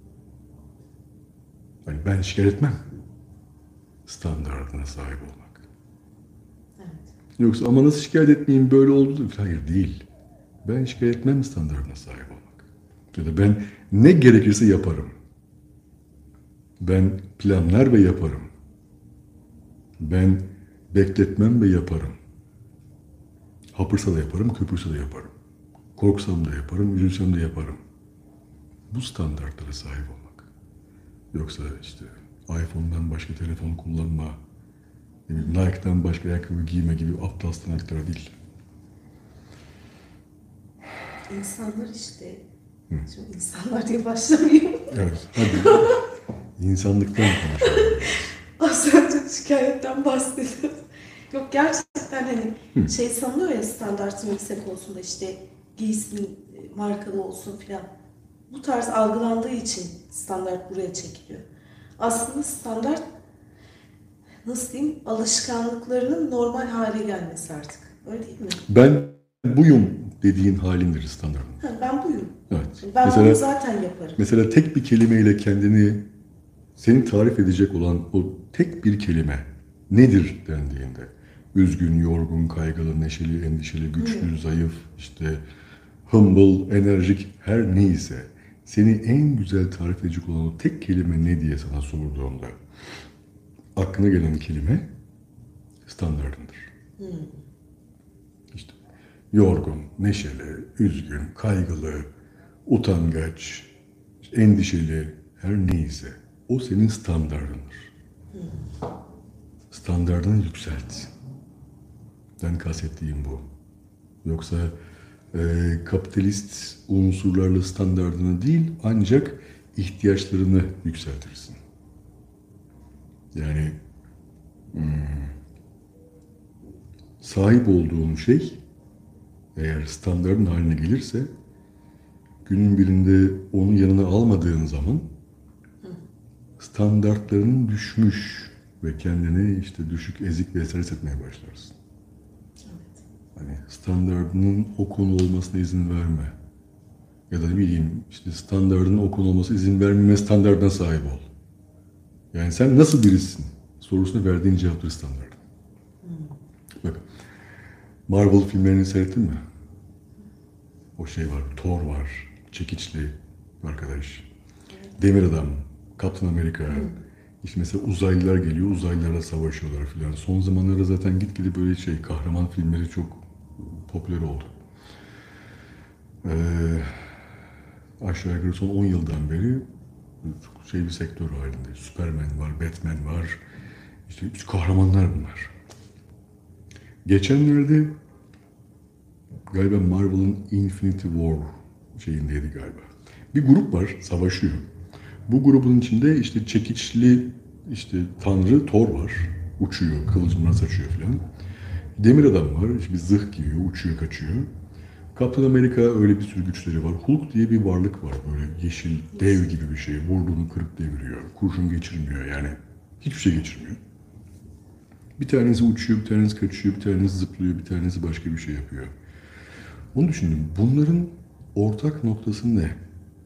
Yani ben şikayet etmem standartına sahip olmak. Evet. Yoksa ama nasıl şikayet etmeyeyim böyle oldu? Hayır değil. Ben şikayet etmem standartına sahip olmak. Ya da ben ne gerekirse yaparım. Ben planlar ve yaparım. Ben bekletmem ve yaparım. Hapırsa da yaparım, köpürse de yaparım. Korksam da yaparım, üzülsem de yaparım. Bu standartlara sahip olmak. Yoksa işte iPhone'dan başka telefon kullanma, Nike'dan başka ayakkabı giyme gibi aptal standartlar değil. İnsanlar işte, Hı. şimdi insanlar diye başlamayayım. Evet, hadi. İnsanlıktan konuşalım. Az önce şikayetten bahsediyoruz. Yok gerçekten hani Hı. şey sanılıyor ya standartın yüksek olsun da işte giysinin markalı olsun filan. Bu tarz algılandığı için standart buraya çekiliyor. Aslında standart nasıl diyeyim alışkanlıklarının normal hale gelmesi artık. Öyle değil mi? Ben buyum dediğin halindir standart. Ha, ben buyum. Evet. Ben mesela, bunu zaten yaparım. Mesela tek bir kelimeyle kendini seni tarif edecek olan o tek bir kelime nedir dendiğinde üzgün, yorgun, kaygılı, neşeli, endişeli, güçlü, Hı. zayıf, işte humble, enerjik her neyse seni en güzel tarif edecek olan o tek kelime ne diye sana sorduğumda aklına gelen kelime standartındır. Hmm. İşte yorgun, neşeli, üzgün, kaygılı, utangaç, endişeli her neyse o senin standartındır. Hmm. Standartını yükselt. Ben kastettiğim bu. Yoksa e, kapitalist unsurlarla standartını değil ancak ihtiyaçlarını yükseltirsin. Yani hmm, sahip olduğun şey eğer standartın haline gelirse günün birinde onu yanına almadığın zaman standartların düşmüş ve kendini işte düşük, ezik ve esers etmeye başlarsın. Evet. Hani standardının o konu olmasına izin verme. Ya da ne bileyim işte standardının o konu olmasına izin vermeme standardına sahip ol. Yani sen nasıl birisin sorusuna verdiğin cevaptır standart. Bak, Marvel filmlerini seyrettin mi? O şey var, Thor var, çekiçli arkadaş, Demir Adam, Kaptan Amerika. İşte mesela uzaylılar geliyor, uzaylılarla savaşıyorlar filan. Son zamanlarda zaten gitgide böyle şey kahraman filmleri çok popüler oldu. Ee, aşağı yukarı son on yıldan beri şey bir sektör halinde. Superman var, Batman var. İşte üç kahramanlar bunlar. Geçenlerde galiba Marvel'ın Infinity War şeyindeydi galiba. Bir grup var, savaşıyor. Bu grubun içinde işte çekiçli işte tanrı Thor var. Uçuyor, kılıcından saçıyor filan. Demir adam var, işte bir zırh giyiyor, uçuyor, kaçıyor. Kaptan Amerika öyle bir sürü güçleri var. Hulk diye bir varlık var, böyle yeşil, dev gibi bir şey. Vurduğunu kırıp deviriyor. Kurşun geçirmiyor yani. Hiçbir şey geçirmiyor. Bir tanesi uçuyor, bir tanesi kaçıyor, bir tanesi zıplıyor, bir tanesi başka bir şey yapıyor. Onu düşündüm. Bunların ortak noktası ne?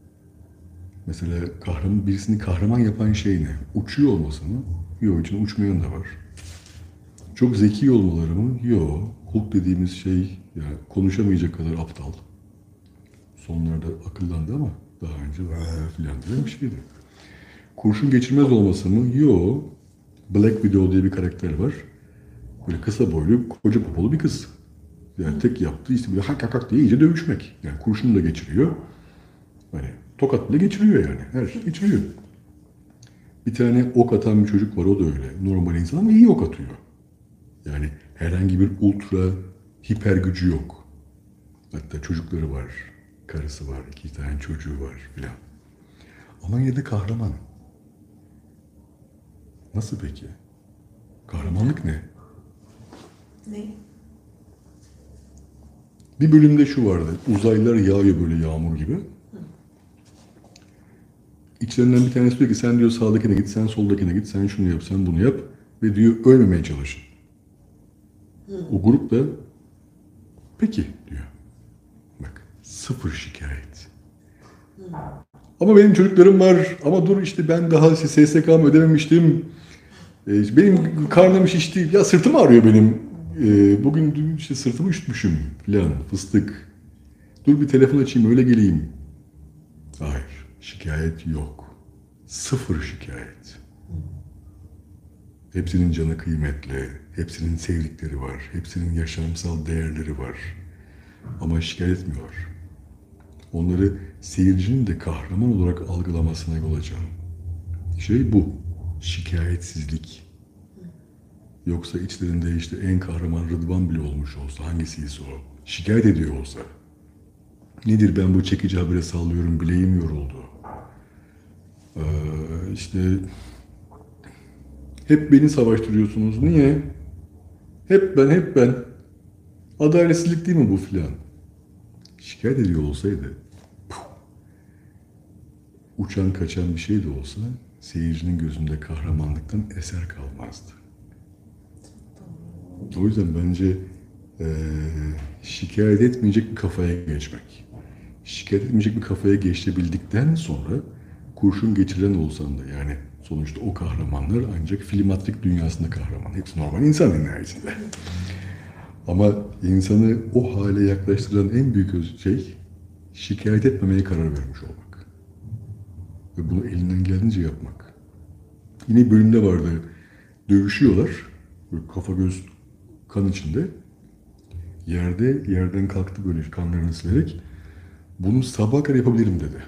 Mesela kahraman, birisini kahraman yapan şey ne? Uçuyor olması mı? Yok, içinde uçmayan da var. Çok zeki olmaları mı? Yok. Hulk dediğimiz şey yani konuşamayacak kadar aptal. Sonlarda akıllandı ama daha önce "Vaa" filan diye bir şeydi. Kurşun geçirmez olması mı? Yok. Black Widow diye bir karakter var. Böyle kısa boylu, koca popolu bir kız. Yani tek yaptığı işte böyle hak hak hak diye iyice dövüşmek. Yani kurşunu da geçiriyor. Hani tokat bile geçiriyor yani. Her şey geçiriyor. Bir tane ok atan bir çocuk var, o da öyle. Normal insan ama iyi ok atıyor. Yani herhangi bir ultra hiper gücü yok. Hatta çocukları var, karısı var, iki tane çocuğu var filan. Ama yine de kahraman. Nasıl peki? Kahramanlık ne? Ne? Bir bölümde şu vardı. Uzaylılar yağıyor böyle yağmur gibi. İçlerinden bir tanesi diyor ki sen diyor sağdakine git, sen soldakine git, sen şunu yap, sen bunu yap. Ve diyor ölmemeye çalışın. O grup da peki diyor. Bak, sıfır şikayet. Ama benim çocuklarım var. Ama dur işte ben daha işte S S K'mı ödememiştim. Ee, benim karnım şişti. Ya sırtım ağrıyor benim. Ee, bugün dün işte sırtımı üşütmüşüm filan. Fıstık. Dur bir telefon açayım öyle geleyim. Hayır. Şikayet yok. Sıfır şikayet. Hepsinin canı kıymetli. Hepsinin sevdikleri var. Hepsinin yaşamsal değerleri var. Ama şikayet etmiyorlar. Onları seyircinin de kahraman olarak algılamasına yol açan şey bu. Şikayetsizlik. Yoksa içlerinde işte en kahraman Rıdvan bile olmuş olsa, hangisiyse o, şikayet ediyor olsa, nedir ben bu çekici habire sallıyorum, bileğim yoruldu. Ee, işte hep beni savaştırıyorsunuz, niye? Hep ben, hep ben. Adaletsizlik değil mi bu filan? Şikayet ediyor olsaydı, puh, uçan kaçan bir şey de olsa, seyircinin gözünde kahramanlıktan eser kalmazdı. O yüzden bence e, şikayet etmeyecek bir kafaya geçmek. Şikayet etmeyecek bir kafaya geçebildikten sonra kurşun geçirilen olsan da yani sonuçta o kahramanlar ancak filmatrik dünyasında kahraman. Hepsi normal insan nihayetinde. Ama insanı o hale yaklaştıran en büyük öz- şey şikayet etmemeye karar vermiş olmak. Ve bunu elinden geldiğince yapmak. Yine bir bölümde vardı. Dövüşüyorlar. Böyle kafa göz kan içinde. Yerde, yerden kalktı böyle kanlarını silerek. Bunu sabaha kadar yapabilirim dedi.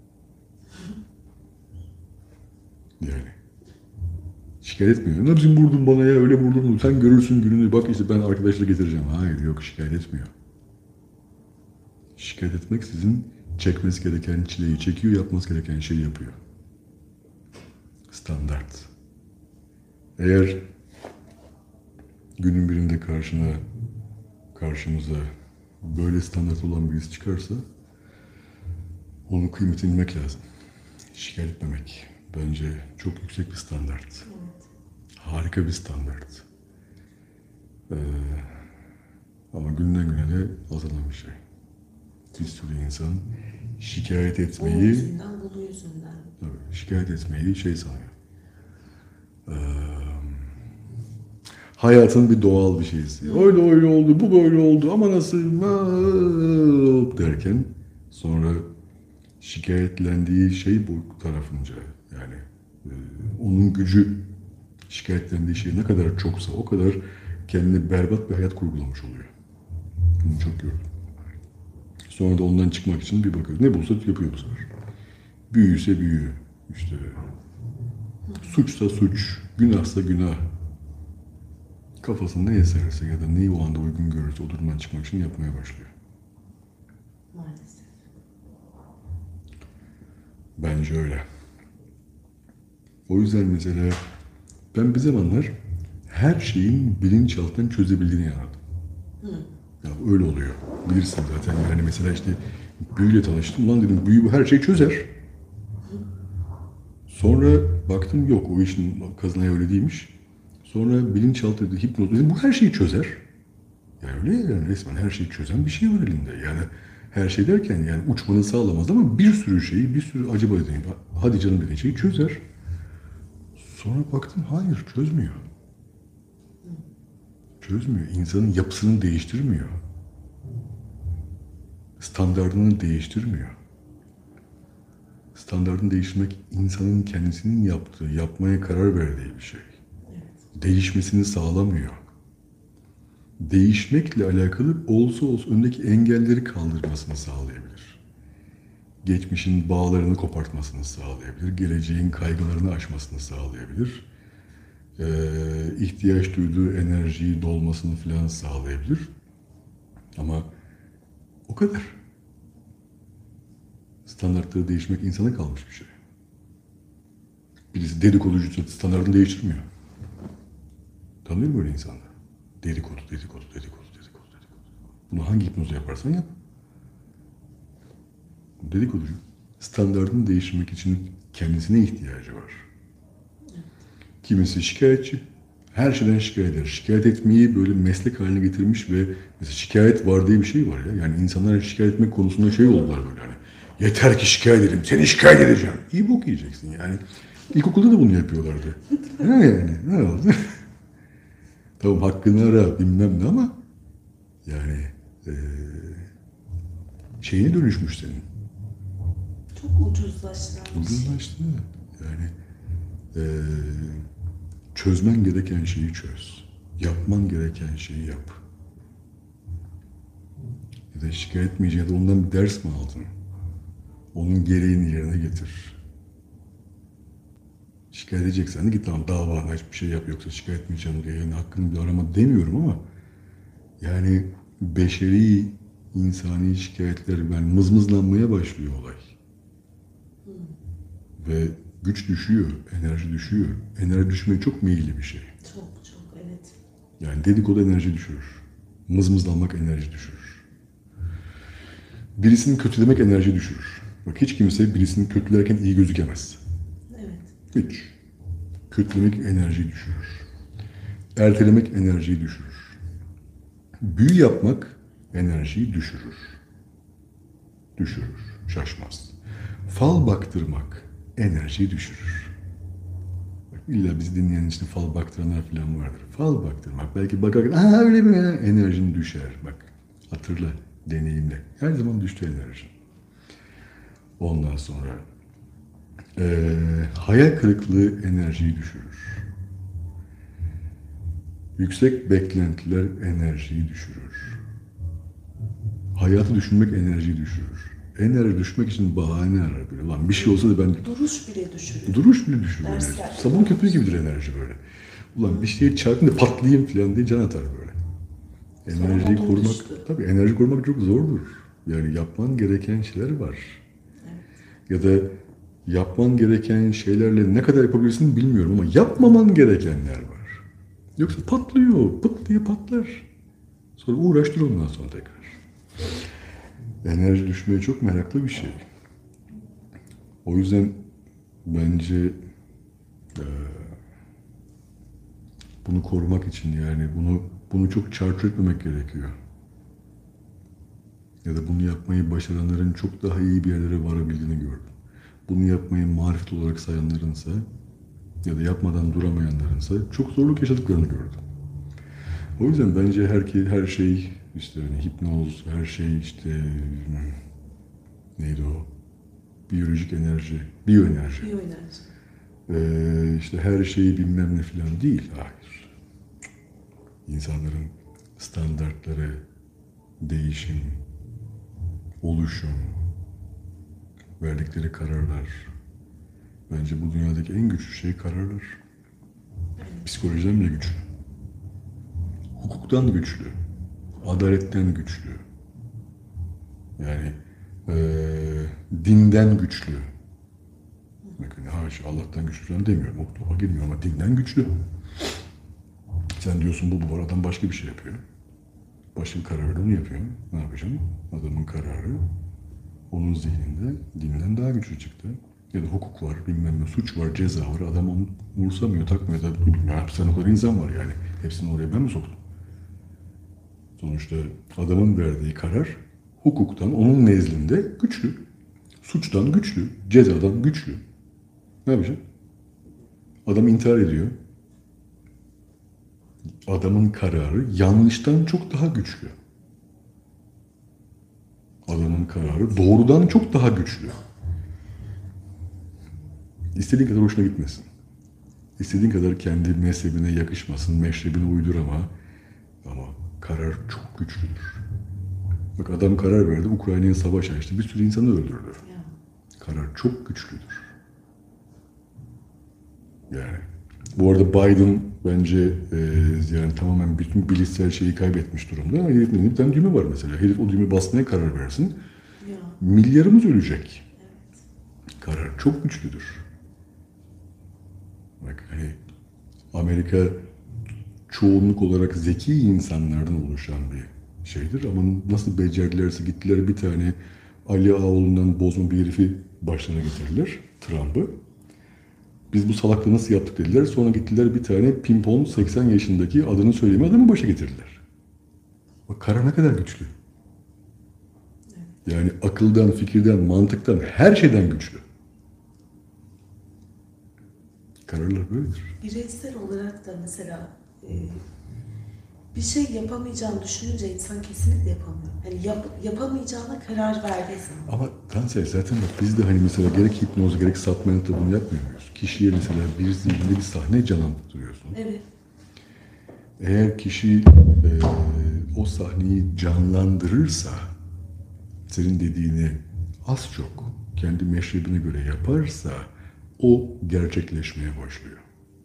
Yani. Şikayet etmiyor. Ne biçim vurdun bana ya, öyle vurdun mu? Sen görürsün gününü, bak işte ben arkadaşla getireceğim. Hayır, yok, şikayet etmiyor. Şikayet etmek sizin çekmesi gereken çileyi çekiyor, yapması gereken şeyi yapıyor. Standart. Eğer günün birinde karşına, karşımıza böyle standart olan birisi çıkarsa onun kıymetini bilmek lazım. Şikayet etmemek bence çok yüksek bir standart. Evet. Harika bir standart. Ee, Ama günden güne de azalan bir şey. Bir sürü insan şikayet O etmeyi, yüzünden, bunun yüzünden. tabii, şikayet etmeyi şey sanıyor. Ee, hayatın bir doğal bir şeysi. Öyle öyle oldu, bu böyle oldu ama nasıl Aa! derken sonra şikayetlendiği şey bu tarafınca yani e, onun gücü şikayetlendiği şey ne kadar çoksa o kadar kendine berbat bir hayat kurgulamış oluyor. Bunu çok gördüm. Sonra da ondan çıkmak için bir bakıyor. Ne bulsa yapıyor bu sefer. Büyüyse büyü. İşte suçsa suç, günahsa günah. Kafasında ne eserse ya da neyi o anda uygun görürse o durumdan çıkmak için yapmaya başlıyor. Maalesef. Bence öyle. O yüzden mesela ben bir zamanlar her şeyin bilinçaltından çözebildiğini inanırdım. Ya öyle oluyor. Bilirsin zaten yani mesela işte büyüyle tanıştım. Ulan dedim büyü bu her şeyi çözer. Sonra baktım yok o işin kazanaya öyle değilmiş. Sonra bilinçaltı dedi hipnoz dedim bu her şeyi çözer. Yani öyle yani resmen her şeyi çözen bir şey var elinde. Yani her şey derken yani uçmanı sağlamaz ama bir sürü şeyi bir sürü acaba dediğin hadi canım dediğin şeyi çözer. Sonra baktım hayır çözmüyor. Çözmüyor. İnsanın yapısını değiştirmiyor. Standartını değiştirmiyor. Standartını değiştirmek insanın kendisinin yaptığı, yapmaya karar verdiği bir şey. Değişmesini sağlamıyor. Değişmekle alakalı olsa olsa öndeki engelleri kaldırmasını sağlayabilir. Geçmişin bağlarını kopartmasını sağlayabilir. Geleceğin kaygılarını aşmasını sağlayabilir. Ee, ihtiyaç duyduğu enerjiyi dolmasını falan sağlayabilir. Ama o kadar. Standartları değişmek insana kalmış bir şey. Birisi dedikoducu standartını değiştirmiyor. Tanıyor musun böyle insanlar? Dedikodu, dedikodu, dedikodu, dedikodu, dedikodu. Bunu hangi hipnozu yaparsan yap. Dedikoducu standartını değiştirmek için kendisine ihtiyacı var. Kimisi şikayetçi. Her şeyden şikayet eder. Şikayet etmeyi böyle meslek haline getirmiş ve mesela şikayet var diye bir şey var ya. Yani insanlar şikayet etmek konusunda şey oldular böyle hani. Yeter ki şikayet edeyim. Seni şikayet edeceğim. İyi bok yiyeceksin yani. İlkokulda da bunu yapıyorlardı. Ne yani? Ne oldu? Tamam hakkını ara bilmem ne ama yani ee, şeyine dönüşmüş senin. Çok ucuzlaştıran bir şey. Ucuzlaştı. Yani ee, çözmen gereken şeyi çöz. Yapman gereken şeyi yap. Ya da şikayet etmeyeceksin ya da ondan bir ders mi aldın? Onun gereğini yerine getir. Şikayet edeceksen de git lan davana aç bir şey yap yoksa şikayet etmeyeceğim diye yani hakkını bir arama demiyorum ama yani beşeri insani şikayetler yani mızmızlanmaya başlıyor olay. Hmm. Ve güç düşüyor, enerji düşüyor. Enerji düşmeye çok meyilli bir şey. Çok çok evet. Yani dedikodu enerji düşürür. Mızmızlanmak enerji düşürür. Birisini kötülemek enerji düşürür. Bak hiç kimse birisini kötülerken iyi gözükemez. Evet. Hiç. Kötülemek enerjiyi düşürür. Ertelemek enerjiyi düşürür. Büyü yapmak enerjiyi düşürür. Düşürür. Şaşmaz. Fal baktırmak enerjiyi düşürür. Bak, illa bizi dinleyen işte fal baktıranlar falan vardır. Fal baktırmak belki bakarken aa öyle mi ya? Enerjin düşer. Bak hatırla, deneyimle. Her zaman düştü enerji. Ondan sonra Ee, hayal kırıklığı enerjiyi düşürür. Yüksek beklentiler enerjiyi düşürür. Hayatı düşünmek enerjiyi düşürür. Enerji düşmek için bahane arar böyle. Lan bir şey olsa da ben... Duruş bile düşürüyor. Duruş bile düşürür Dersler. enerji. Sabun köpüğü gibidir enerji böyle. Ulan bir şeye çarpayım da patlayayım falan diye can atar böyle. Enerjiyi Sonra korumak... düştü. Tabii enerji korumak çok zordur. Yani yapman gereken şeyler var. Evet. Ya da yapman gereken şeylerle ne kadar yapabilirsin bilmiyorum ama yapmaman gerekenler var. Yoksa patlıyor, pıt diye patlar. Sonra uğraştır ondan sonra tekrar. Enerji düşmeye çok meraklı bir şey. O yüzden bence e, bunu korumak için yani bunu bunu çok çarçur etmemek gerekiyor. Ya da bunu yapmayı başaranların çok daha iyi bir yerlere varabildiğini gördüm. Bunu yapmayı marifet olarak sayanlarınsa ya da yapmadan duramayanlarınsa çok zorluk yaşadıklarını gördüm. O yüzden bence her, her şey işte hani hipnoz, her şey işte neydi o? Biyolojik enerji, biyoenerji. Biyoenerji. Ee, işte her şeyi bilmem ne falan değil. Hayır. İnsanların standartları, değişim, oluşum, verdikleri kararlar. Bence bu dünyadaki en güçlü şey kararlar. Psikolojiden bile güçlü. Hukuktan güçlü. Adaletten güçlü. Yani eee, dinden güçlü. Bakın haşa Allah'tan güçlü falan demiyorum. O topa girmiyor ama dinden güçlü. Sen diyorsun bu bu adam başka bir şey yapıyor. Başka bir karar verdi, onu yapıyor. Ne yapacağım? Adamın kararı onun zihninde dinden daha güçlü çıktı. Ya da hukuk var, bilmem ne, suç var, ceza var. Adam onu umursamıyor, takmıyor da bilmiyorum. Hapisten o kadar insan var yani. Hepsini oraya ben mi soktum? Sonuçta adamın verdiği karar hukuktan, onun nezdinde güçlü. Suçtan güçlü, cezadan güçlü. Ne yapacağım? Adam intihar ediyor. Adamın kararı yanlıştan çok daha güçlü. Adamın kararı doğrudan çok daha güçlü. İstediğin kadar hoşuna gitmesin. İstediğin kadar kendi mezhebine yakışmasın, meşrebine uydur ama ama karar çok güçlüdür. Bak adam karar verdi, Ukrayna'ya savaş açtı, bir sürü insanı öldürdü. Karar çok güçlüdür. Yani bu arada Biden bence e, yani tamamen bütün bilişsel şeyi kaybetmiş durumda. Ama herifin bir tane düğme var mesela. Herif o düğme basmaya karar versin. Ya. Milyarımız ölecek. Evet. Karar çok güçlüdür. Bak hani Amerika çoğunluk olarak zeki insanlardan oluşan bir şeydir. Ama nasıl becerdilerse gittiler bir tane Ali Ağaoğlu'ndan bozma bir herifi başlarına getirdiler. Trump'ı. Biz bu salaklığı nasıl yaptık dediler. Sonra gittiler bir tane pimpon seksen yaşındaki adını söyleyeyim adamı başa getirdiler. Bak karar ne kadar güçlü. Yani akıldan, fikirden, mantıktan, her şeyden güçlü. Kararlar böyledir. Bireysel olarak da mesela e, bir şey yapamayacağını düşününce insan kesinlikle yapamıyor. Hani yap, yapamayacağına karar verdiysen. Ama Tansel zaten bak biz de hani mesela gerek hipnoz gerek satmanıta bunu yapmıyor muyuz? Kişiye mesela bir zihninde bir sahne canlandırıyorsun. Evet. Eğer kişi e, o sahneyi canlandırırsa senin dediğini az çok kendi meşrebine göre yaparsa o gerçekleşmeye başlıyor.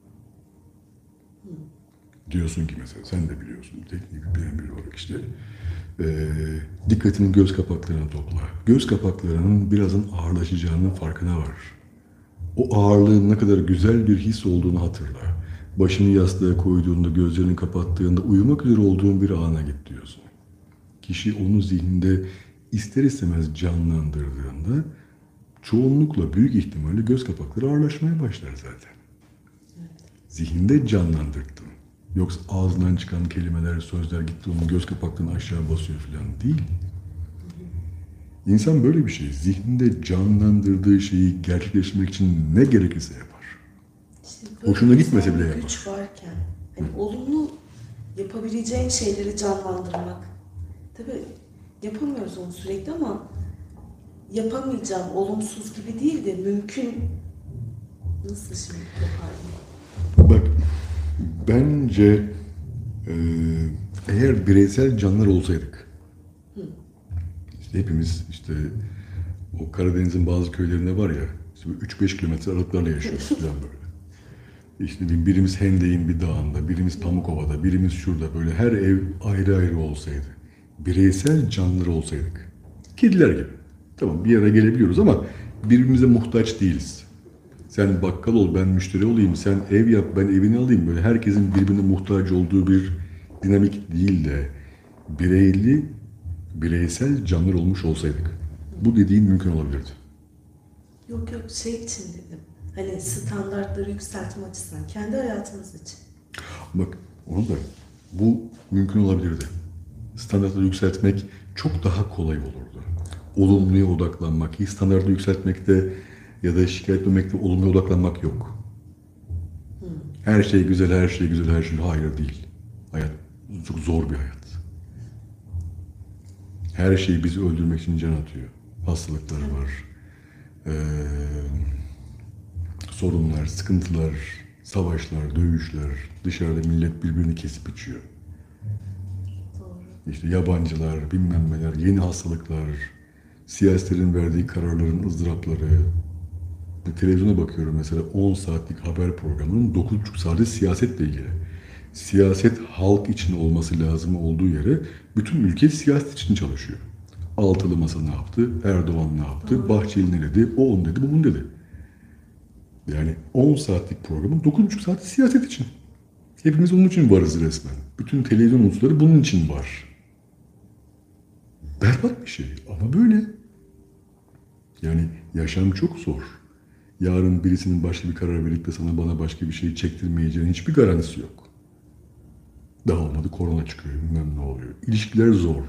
Diyorsun ki mesela sen de biliyorsun teknik bir biri olarak işte e, dikkatini göz kapaklarına topla. Göz kapaklarının birazın ağırlaşacağının farkına var. O ağırlığın ne kadar güzel bir his olduğunu hatırla. Başını yastığa koyduğunda, gözlerini kapattığında uyumak üzere olduğun bir ana git diyorsun. Kişi onu zihninde ister istemez canlandırdığında çoğunlukla büyük ihtimalle göz kapakları ağırlaşmaya başlar zaten. Zihninde canlandırdın. Yoksa ağzından çıkan kelimeler, sözler gitti onun göz kapaklarını aşağı basıyor falan değil. İnsan böyle bir şey. Zihninde canlandırdığı şeyi gerçekleştirmek için ne gerekirse yapar. İşte Hoşuna gitmese bile bir yapar. güç varken hani olumlu yapabileceğin şeyleri canlandırmak. Tabii yapamıyoruz onu sürekli ama yapamayacağım, olumsuz gibi değil de mümkün. Nasıl şimdi yaparım? Bak, bence e, eğer bireysel canlılar olsaydık, işte hepimiz işte o Karadeniz'in bazı köylerinde var ya, işte üç beş kilometre aralıklarla yaşıyoruz falan böyle. İşte birimiz Hendek'in bir dağında, birimiz Pamukova'da, birimiz şurada böyle her ev ayrı ayrı olsaydı. Bireysel canlılar olsaydık. Kediler gibi. Tamam bir yere gelebiliyoruz ama birbirimize muhtaç değiliz. Sen bakkal ol, ben müşteri olayım, sen ev yap, ben evini alayım. Böyle herkesin birbirine muhtaç olduğu bir dinamik değil de bireyli, bireysel canlılar olmuş olsaydık. Bu dediğin mümkün olabilirdi. Yok yok şey için dedim. Hani standartları yükseltme açısından, kendi hayatımız için. Bak onu da bu mümkün olabilirdi. Standartları yükseltmek çok daha kolay olurdu. Olumluya odaklanmak, iyi standartı yükseltmekte ya da şikayet etmemekte olumluya odaklanmak yok. Her şey güzel, her şey güzel, her şey hayır değil. Hayat çok zor bir hayat. Her şey bizi öldürmek için can atıyor. Hastalıklar var, ee, sorunlar, sıkıntılar, savaşlar, dövüşler, dışarıda millet birbirini kesip içiyor. Doğru. İşte yabancılar, bilmem neler, yeni hastalıklar, siyasetlerin verdiği kararların ızdırapları. Televizyona bakıyorum mesela on saatlik haber programının dokuz buçuk saati siyasetle ilgili. Siyaset halk için olması lazım olduğu yere bütün ülke siyaset için çalışıyor. Altılı Masa ne yaptı? Erdoğan ne yaptı? Doğru. Bahçeli ne dedi? O onu dedi, bu bunu dedi. Yani on saatlik programın dokuz buçuk saati siyaset için. Hepimiz onun için varız resmen. Bütün televizyon unsurları bunun için var. Berbat bir şey ama böyle. Yani yaşam çok zor. Yarın birisinin başka bir karar verip de sana bana başka bir şey çektirmeyeceğinin hiçbir garantisi yok. Daha olmadı korona çıkıyor, bilmem ne oluyor. İlişkiler zor.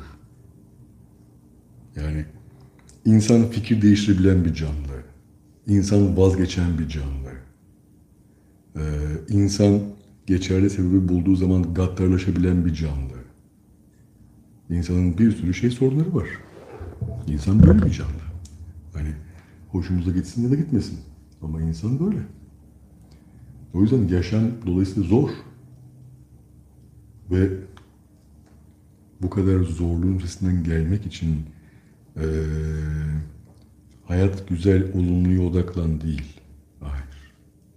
Yani insan fikir değiştirebilen bir canlı. İnsan vazgeçen bir canlı. Ee, insan geçerli sebebi bulduğu zaman gaddarlaşabilen bir canlı. İnsanın bir sürü şey sorunları var. İnsan böyle bir canlı. Hani hoşumuza gitsin ya da gitmesin. Ama insan böyle. O yüzden yaşam dolayısıyla zor. Ve bu kadar zorluğun üstesinden gelmek için ee, hayat güzel, olumluya odaklan değil. Hayır.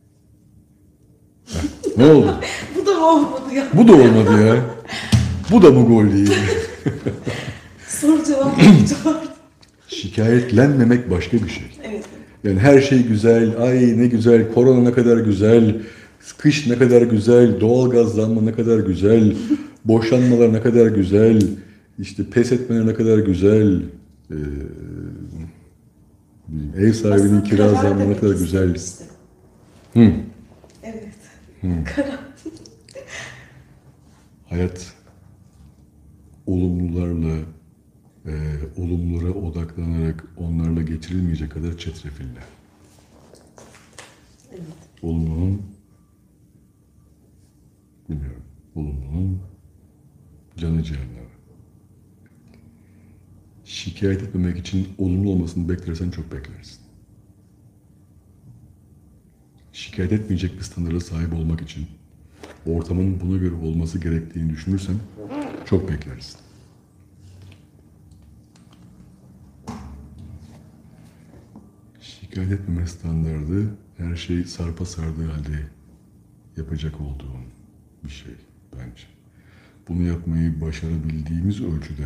Heh, ne oldu? Bu da olmadı ya. Bu da olmadı ya. Bu da mı gol değil? Soru cevap yapacağım. Şikayetlenmemek başka bir şey. Evet. Yani her şey güzel, ay ne güzel, korona ne kadar güzel, kış ne kadar güzel, doğalgaz zammı ne kadar güzel, boşanmalar ne kadar güzel, işte pes etmeler ne kadar güzel, ee, ev sahibinin Aslında kira karar zammı ne demek kadar güzel. istemiştim. Hı. Evet. Hı. Karar. Hayat olumlularla, e, olumlulara odaklanarak onlarla geçirilmeyecek kadar çetrefilli. Evet. Olumlunun, bilmiyorum, olumlunun canı cehenneme. Şikayet etmemek için olumlu olmasını beklersen çok beklersin. Şikayet etmeyecek bir standarda sahip olmak için ortamın buna göre olması gerektiğini düşünürsen çok beklersin. Şikayet etmeme standardı her şey sarpa sardığı halde yapacak olduğun bir şey bence. Bunu yapmayı başarabildiğimiz ölçüde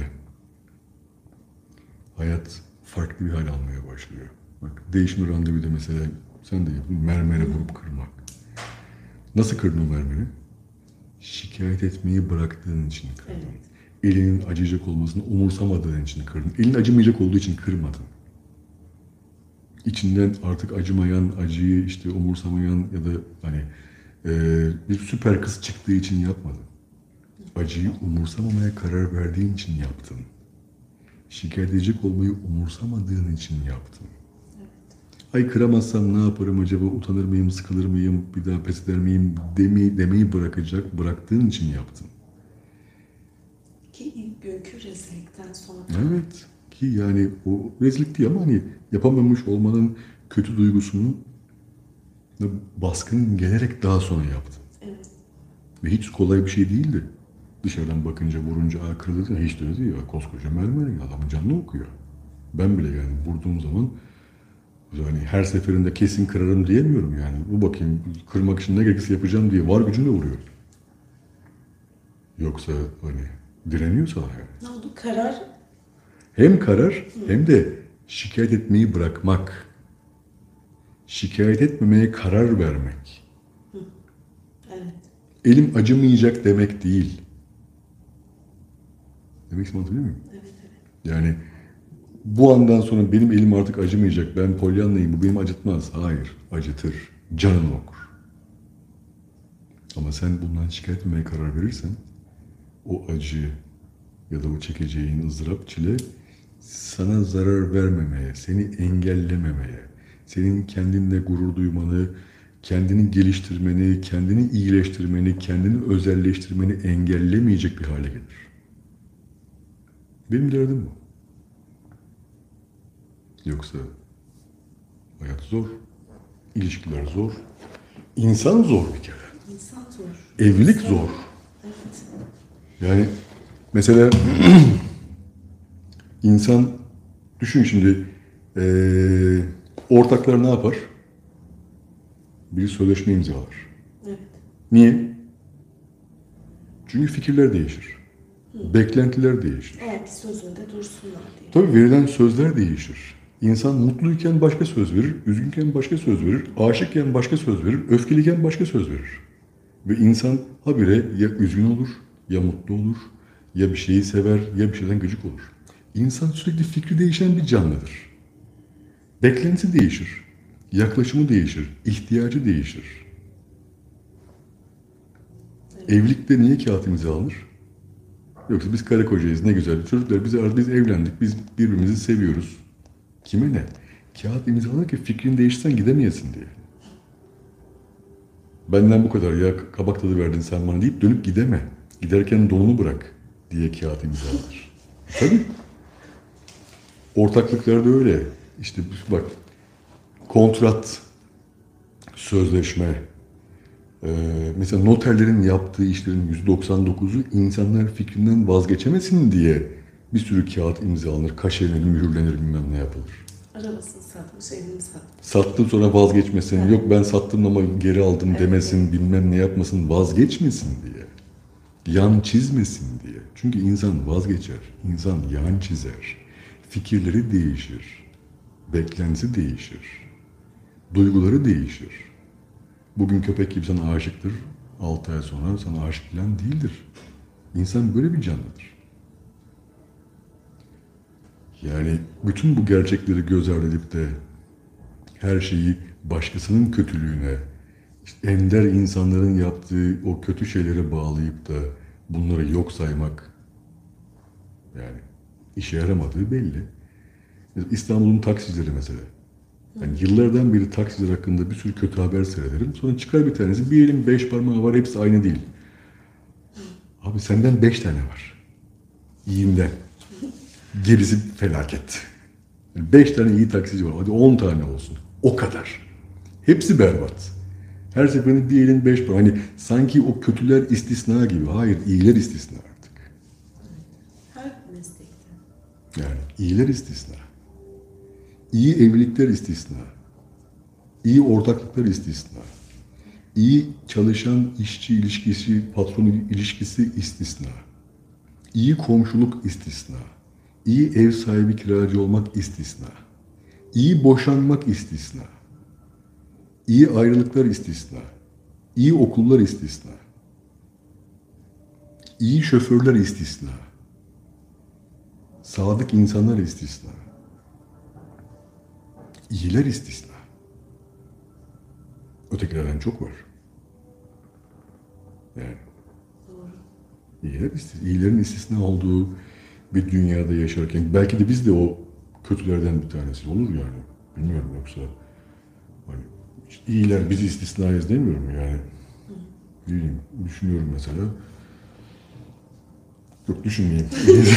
hayat farklı bir hal almaya başlıyor. Bak değişim randevuda mesela sen de yapın mermere vurup kırmak. Nasıl kırdın o mermeri? Şikayet etmeyi bıraktığın için kırdın. Evet. Elinin acıyacak olmasını umursamadığın için kırdın. Elin acımayacak olduğu için kırmadın. İçinden artık acımayan, acıyı işte umursamayan ya da hani e, bir süper kız çıktığı için yapmadın. Acıyı umursamamaya karar verdiğin için yaptın. Şikayet edecek olmayı umursamadığın için yaptın. Evet. Ay kıramazsam ne yaparım acaba, utanır mıyım, sıkılır mıyım, bir daha pes eder miyim demeyi, demeyi bırakacak, bıraktığın için yaptın. Ki ilk günkü rezillikten sonra. Evet. Ki yani o rezillik değil ama hani yapamamış olmanın kötü duygusunu baskın gelerek daha sonra yaptın. Evet. Ve hiç kolay bir şey değildi. Dışarıdan bakınca, vurunca, aa kırıldı, hiç de öyle değil ya. Koskoca mermer ya, adamın canını okuyor. Ben bile yani vurduğum zaman yani her seferinde kesin kırarım diyemiyorum yani. Bu bakayım kırmak için ne gerekirse yapacağım diye var gücümle vuruyorum. Yoksa hani direniyorsa yani. Ne oldu? Karar. Hem karar hem de şikayet etmeyi bırakmak. Şikayet etmemeye karar vermek. Evet. Elim acımayacak demek değil. Demek istediğimi anlatabiliyor muyum? Evet, evet. Yani bu andan sonra benim elim artık acımayacak. Ben Pollyanna'yım. Bu beni acıtmaz. Hayır. Acıtır. Canını okur. Ama sen bundan şikayet etmeye karar verirsen o acı, ya da o çekeceğin ızdırap, çile sana zarar vermemeye, seni engellememeye, senin kendinle gurur duymanı, kendini geliştirmeni, kendini iyileştirmeni, kendini özelleştirmeni engellemeyecek bir hale gelir. Benim derdim bu. Yoksa hayat zor, ilişkiler zor, insan zor bir kere. İnsan zor. Evlilik İnsan- zor. Evet. Yani mesela insan, düşün şimdi, eee, ortaklar ne yapar? Bir sözleşme imzalar. Evet. Niye? Çünkü fikirler değişir. Beklentiler değişir. Ama bir sözünde dursunlar diye. Tabii verilen sözler değişir. İnsan mutluyken başka söz verir, üzgünken başka söz verir, aşıkken başka söz verir, öfkeliyken başka söz verir. Ve insan habire ya üzgün olur, ya mutlu olur, ya bir şeyi sever, ya bir şeyden gıcık olur. İnsan sürekli fikri değişen bir canlıdır. Beklentisi değişir, yaklaşımı değişir, ihtiyacı değişir. Evlilikte niye kağıt imzalanır? Yoksa biz karı kocayız, ne güzel. Çocuklar bizi aradı, biz evlendik, biz birbirimizi seviyoruz. Kime ne? Kağıt imzalanır ki fikrin değişsen gidemeyesin diye. Benden bu kadar ya, kabak tadı verdin sen bana deyip dönüp gideme. Giderken donunu bırak diye kağıt imzalanır. Tabii. Ortaklıklarda öyle. İşte bak, kontrat, sözleşme, e, mesela noterlerin yaptığı işlerin yüzde doksan dokuzu insanlar fikrinden vazgeçemesin diye bir sürü kağıt imzalanır, kaşelenir, mühürlenir, bilmem ne yapılır. Arabasını satmış, evini satmış. Sattım sonra vazgeçmesin, Evet. yok ben sattım ama geri aldım Evet. demesin, bilmem ne yapmasın, vazgeçmesin diye. Yan çizmesin diye. Çünkü insan vazgeçer, insan yan çizer. Fikirleri değişir, beklentisi değişir, duyguları değişir. Bugün köpek gibi sana aşıktır, altı ay sonra sana aşık falan değildir. İnsan böyle bir canlıdır. Yani bütün bu gerçekleri göz ardı edip de her şeyi başkasının kötülüğüne, işte ender insanların yaptığı o kötü şeylere bağlayıp da bunları yok saymak, yani işe yaramadığı belli. İstanbul'un taksicileri mesela. Yani yıllardan beri taksiciler hakkında bir sürü kötü haber seyrederim. Sonra çıkar bir tanesi, bir elin beş parmağı var, hepsi aynı değil. Abi senden beş tane var. İyiyinden. Gerisi felaket. Yani beş tane iyi taksici var. Hadi on tane olsun. O kadar. Hepsi berbat. Her seferinde bir elin beş parmağı. Hani sanki o kötüler istisna gibi. Hayır, iyiler istisna artık. Her meslekte. Yani iyiler istisna. İyi evlilikler istisna. İyi ortaklıklar istisna. İyi çalışan işçi ilişkisi, patron ilişkisi istisna. İyi komşuluk istisna. İyi ev sahibi kiracı olmak istisna. İyi boşanmak istisna. İyi ayrılıklar istisna. İyi okullar istisna. İyi şoförler istisna. Sadık insanlar istisna. İyiler istisna. Ötekilerden çok var. Yani Doğru. iyiler istisna, iyilerin istisna olduğu bir dünyada yaşarken belki de biz de o kötülerden bir tanesi olur yani. Bilmiyorum, yoksa hani işte iyiler biz istisnayız demiyorum yani. Bilmiyorum, düşünüyorum mesela. Yok, düşünmeyeyim.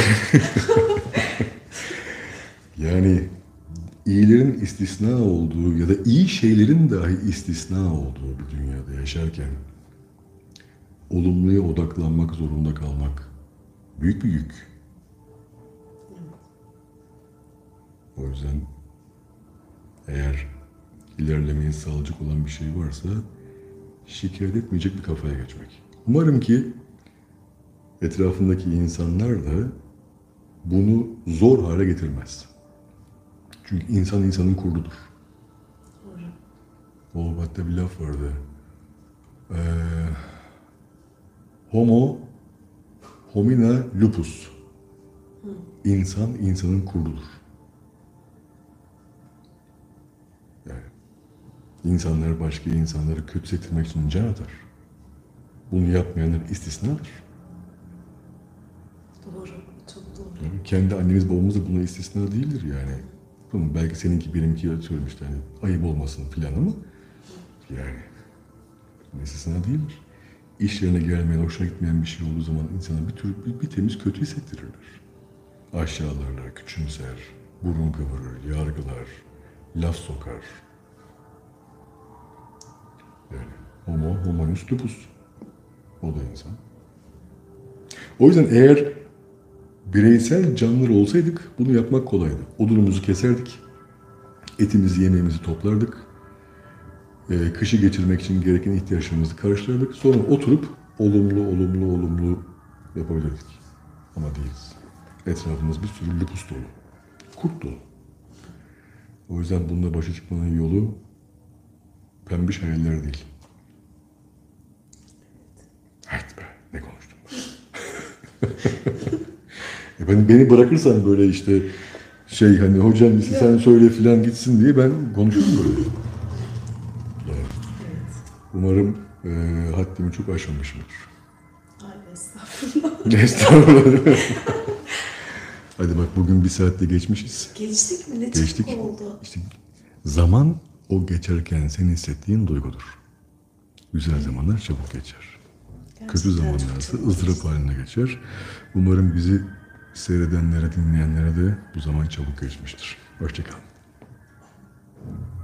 Yani iyilerin istisna olduğu ya da iyi şeylerin dahi istisna olduğu bir dünyada yaşarken olumluya odaklanmak zorunda kalmak büyük bir yük. O yüzden eğer ilerlemeyi sağlayacak olan bir şey varsa şikayet etmeyecek bir kafaya geçmek. Umarım ki etrafındaki insanlar da bunu zor hale getirmez. Çünkü insan insanın kurdudur. Doğru. O hatta bir laf vardı. Ee, Homo homina lupus. İnsan insanın kurdudur. Yani insanlar başka insanları kötü hissettirmek için can atar. Bunu yapmayanlar istisnadır. Doğru. kendi annemiz babamız da buna istisna değildir yani. Tamam, belki seninki benimki söylemişti hani ayıp olmasın filan ama yani istisna değildir. İş yerine gelmeyen, hoşuna gitmeyen bir şey olduğu zaman insana bir tür bir, bir temiz kötü hissettirirler. Aşağılarlar, küçümser, burun kıvırır, yargılar, laf sokar. Yani homo homonus lupus. O da insan. O yüzden eğer bireysel canlılar olsaydık bunu yapmak kolaydı. Odunumuzu keserdik, etimizi, yemeğimizi toplardık, e, kışı geçirmek için gereken ihtiyaçlarımızı karşılardık. Sonra oturup olumlu, olumlu, olumlu yapabilirdik. Ama değiliz. Etrafımız bir sürü lupus dolu, kurt dolu. O yüzden bununla başa çıkmanın yolu pembiş hayaller değil. Hayt be, ne konuştum ben? ben beni bırakırsan böyle işte şey hani hocam sen söyle filan gitsin diye ben konuşurum böyle. Yani, umarım e, haddimi çok aşmamışımdır. Ay estağfurullah. Estağfurullah. Hadi bak bugün bir saatte geçmişiz. Geçtik mi? Ne Geçtik. çabuk oldu. İşte zaman o geçerken senin hissettiğin duygudur. Güzel zamanlar çabuk geçer. Kötü Gerçekten zamanlar çok ise çabuk ızdırap geçti. haline geçer. Umarım bizi seyredenlere, dinleyenlere de bu zaman çabuk geçmiştir. Hoşça kalın.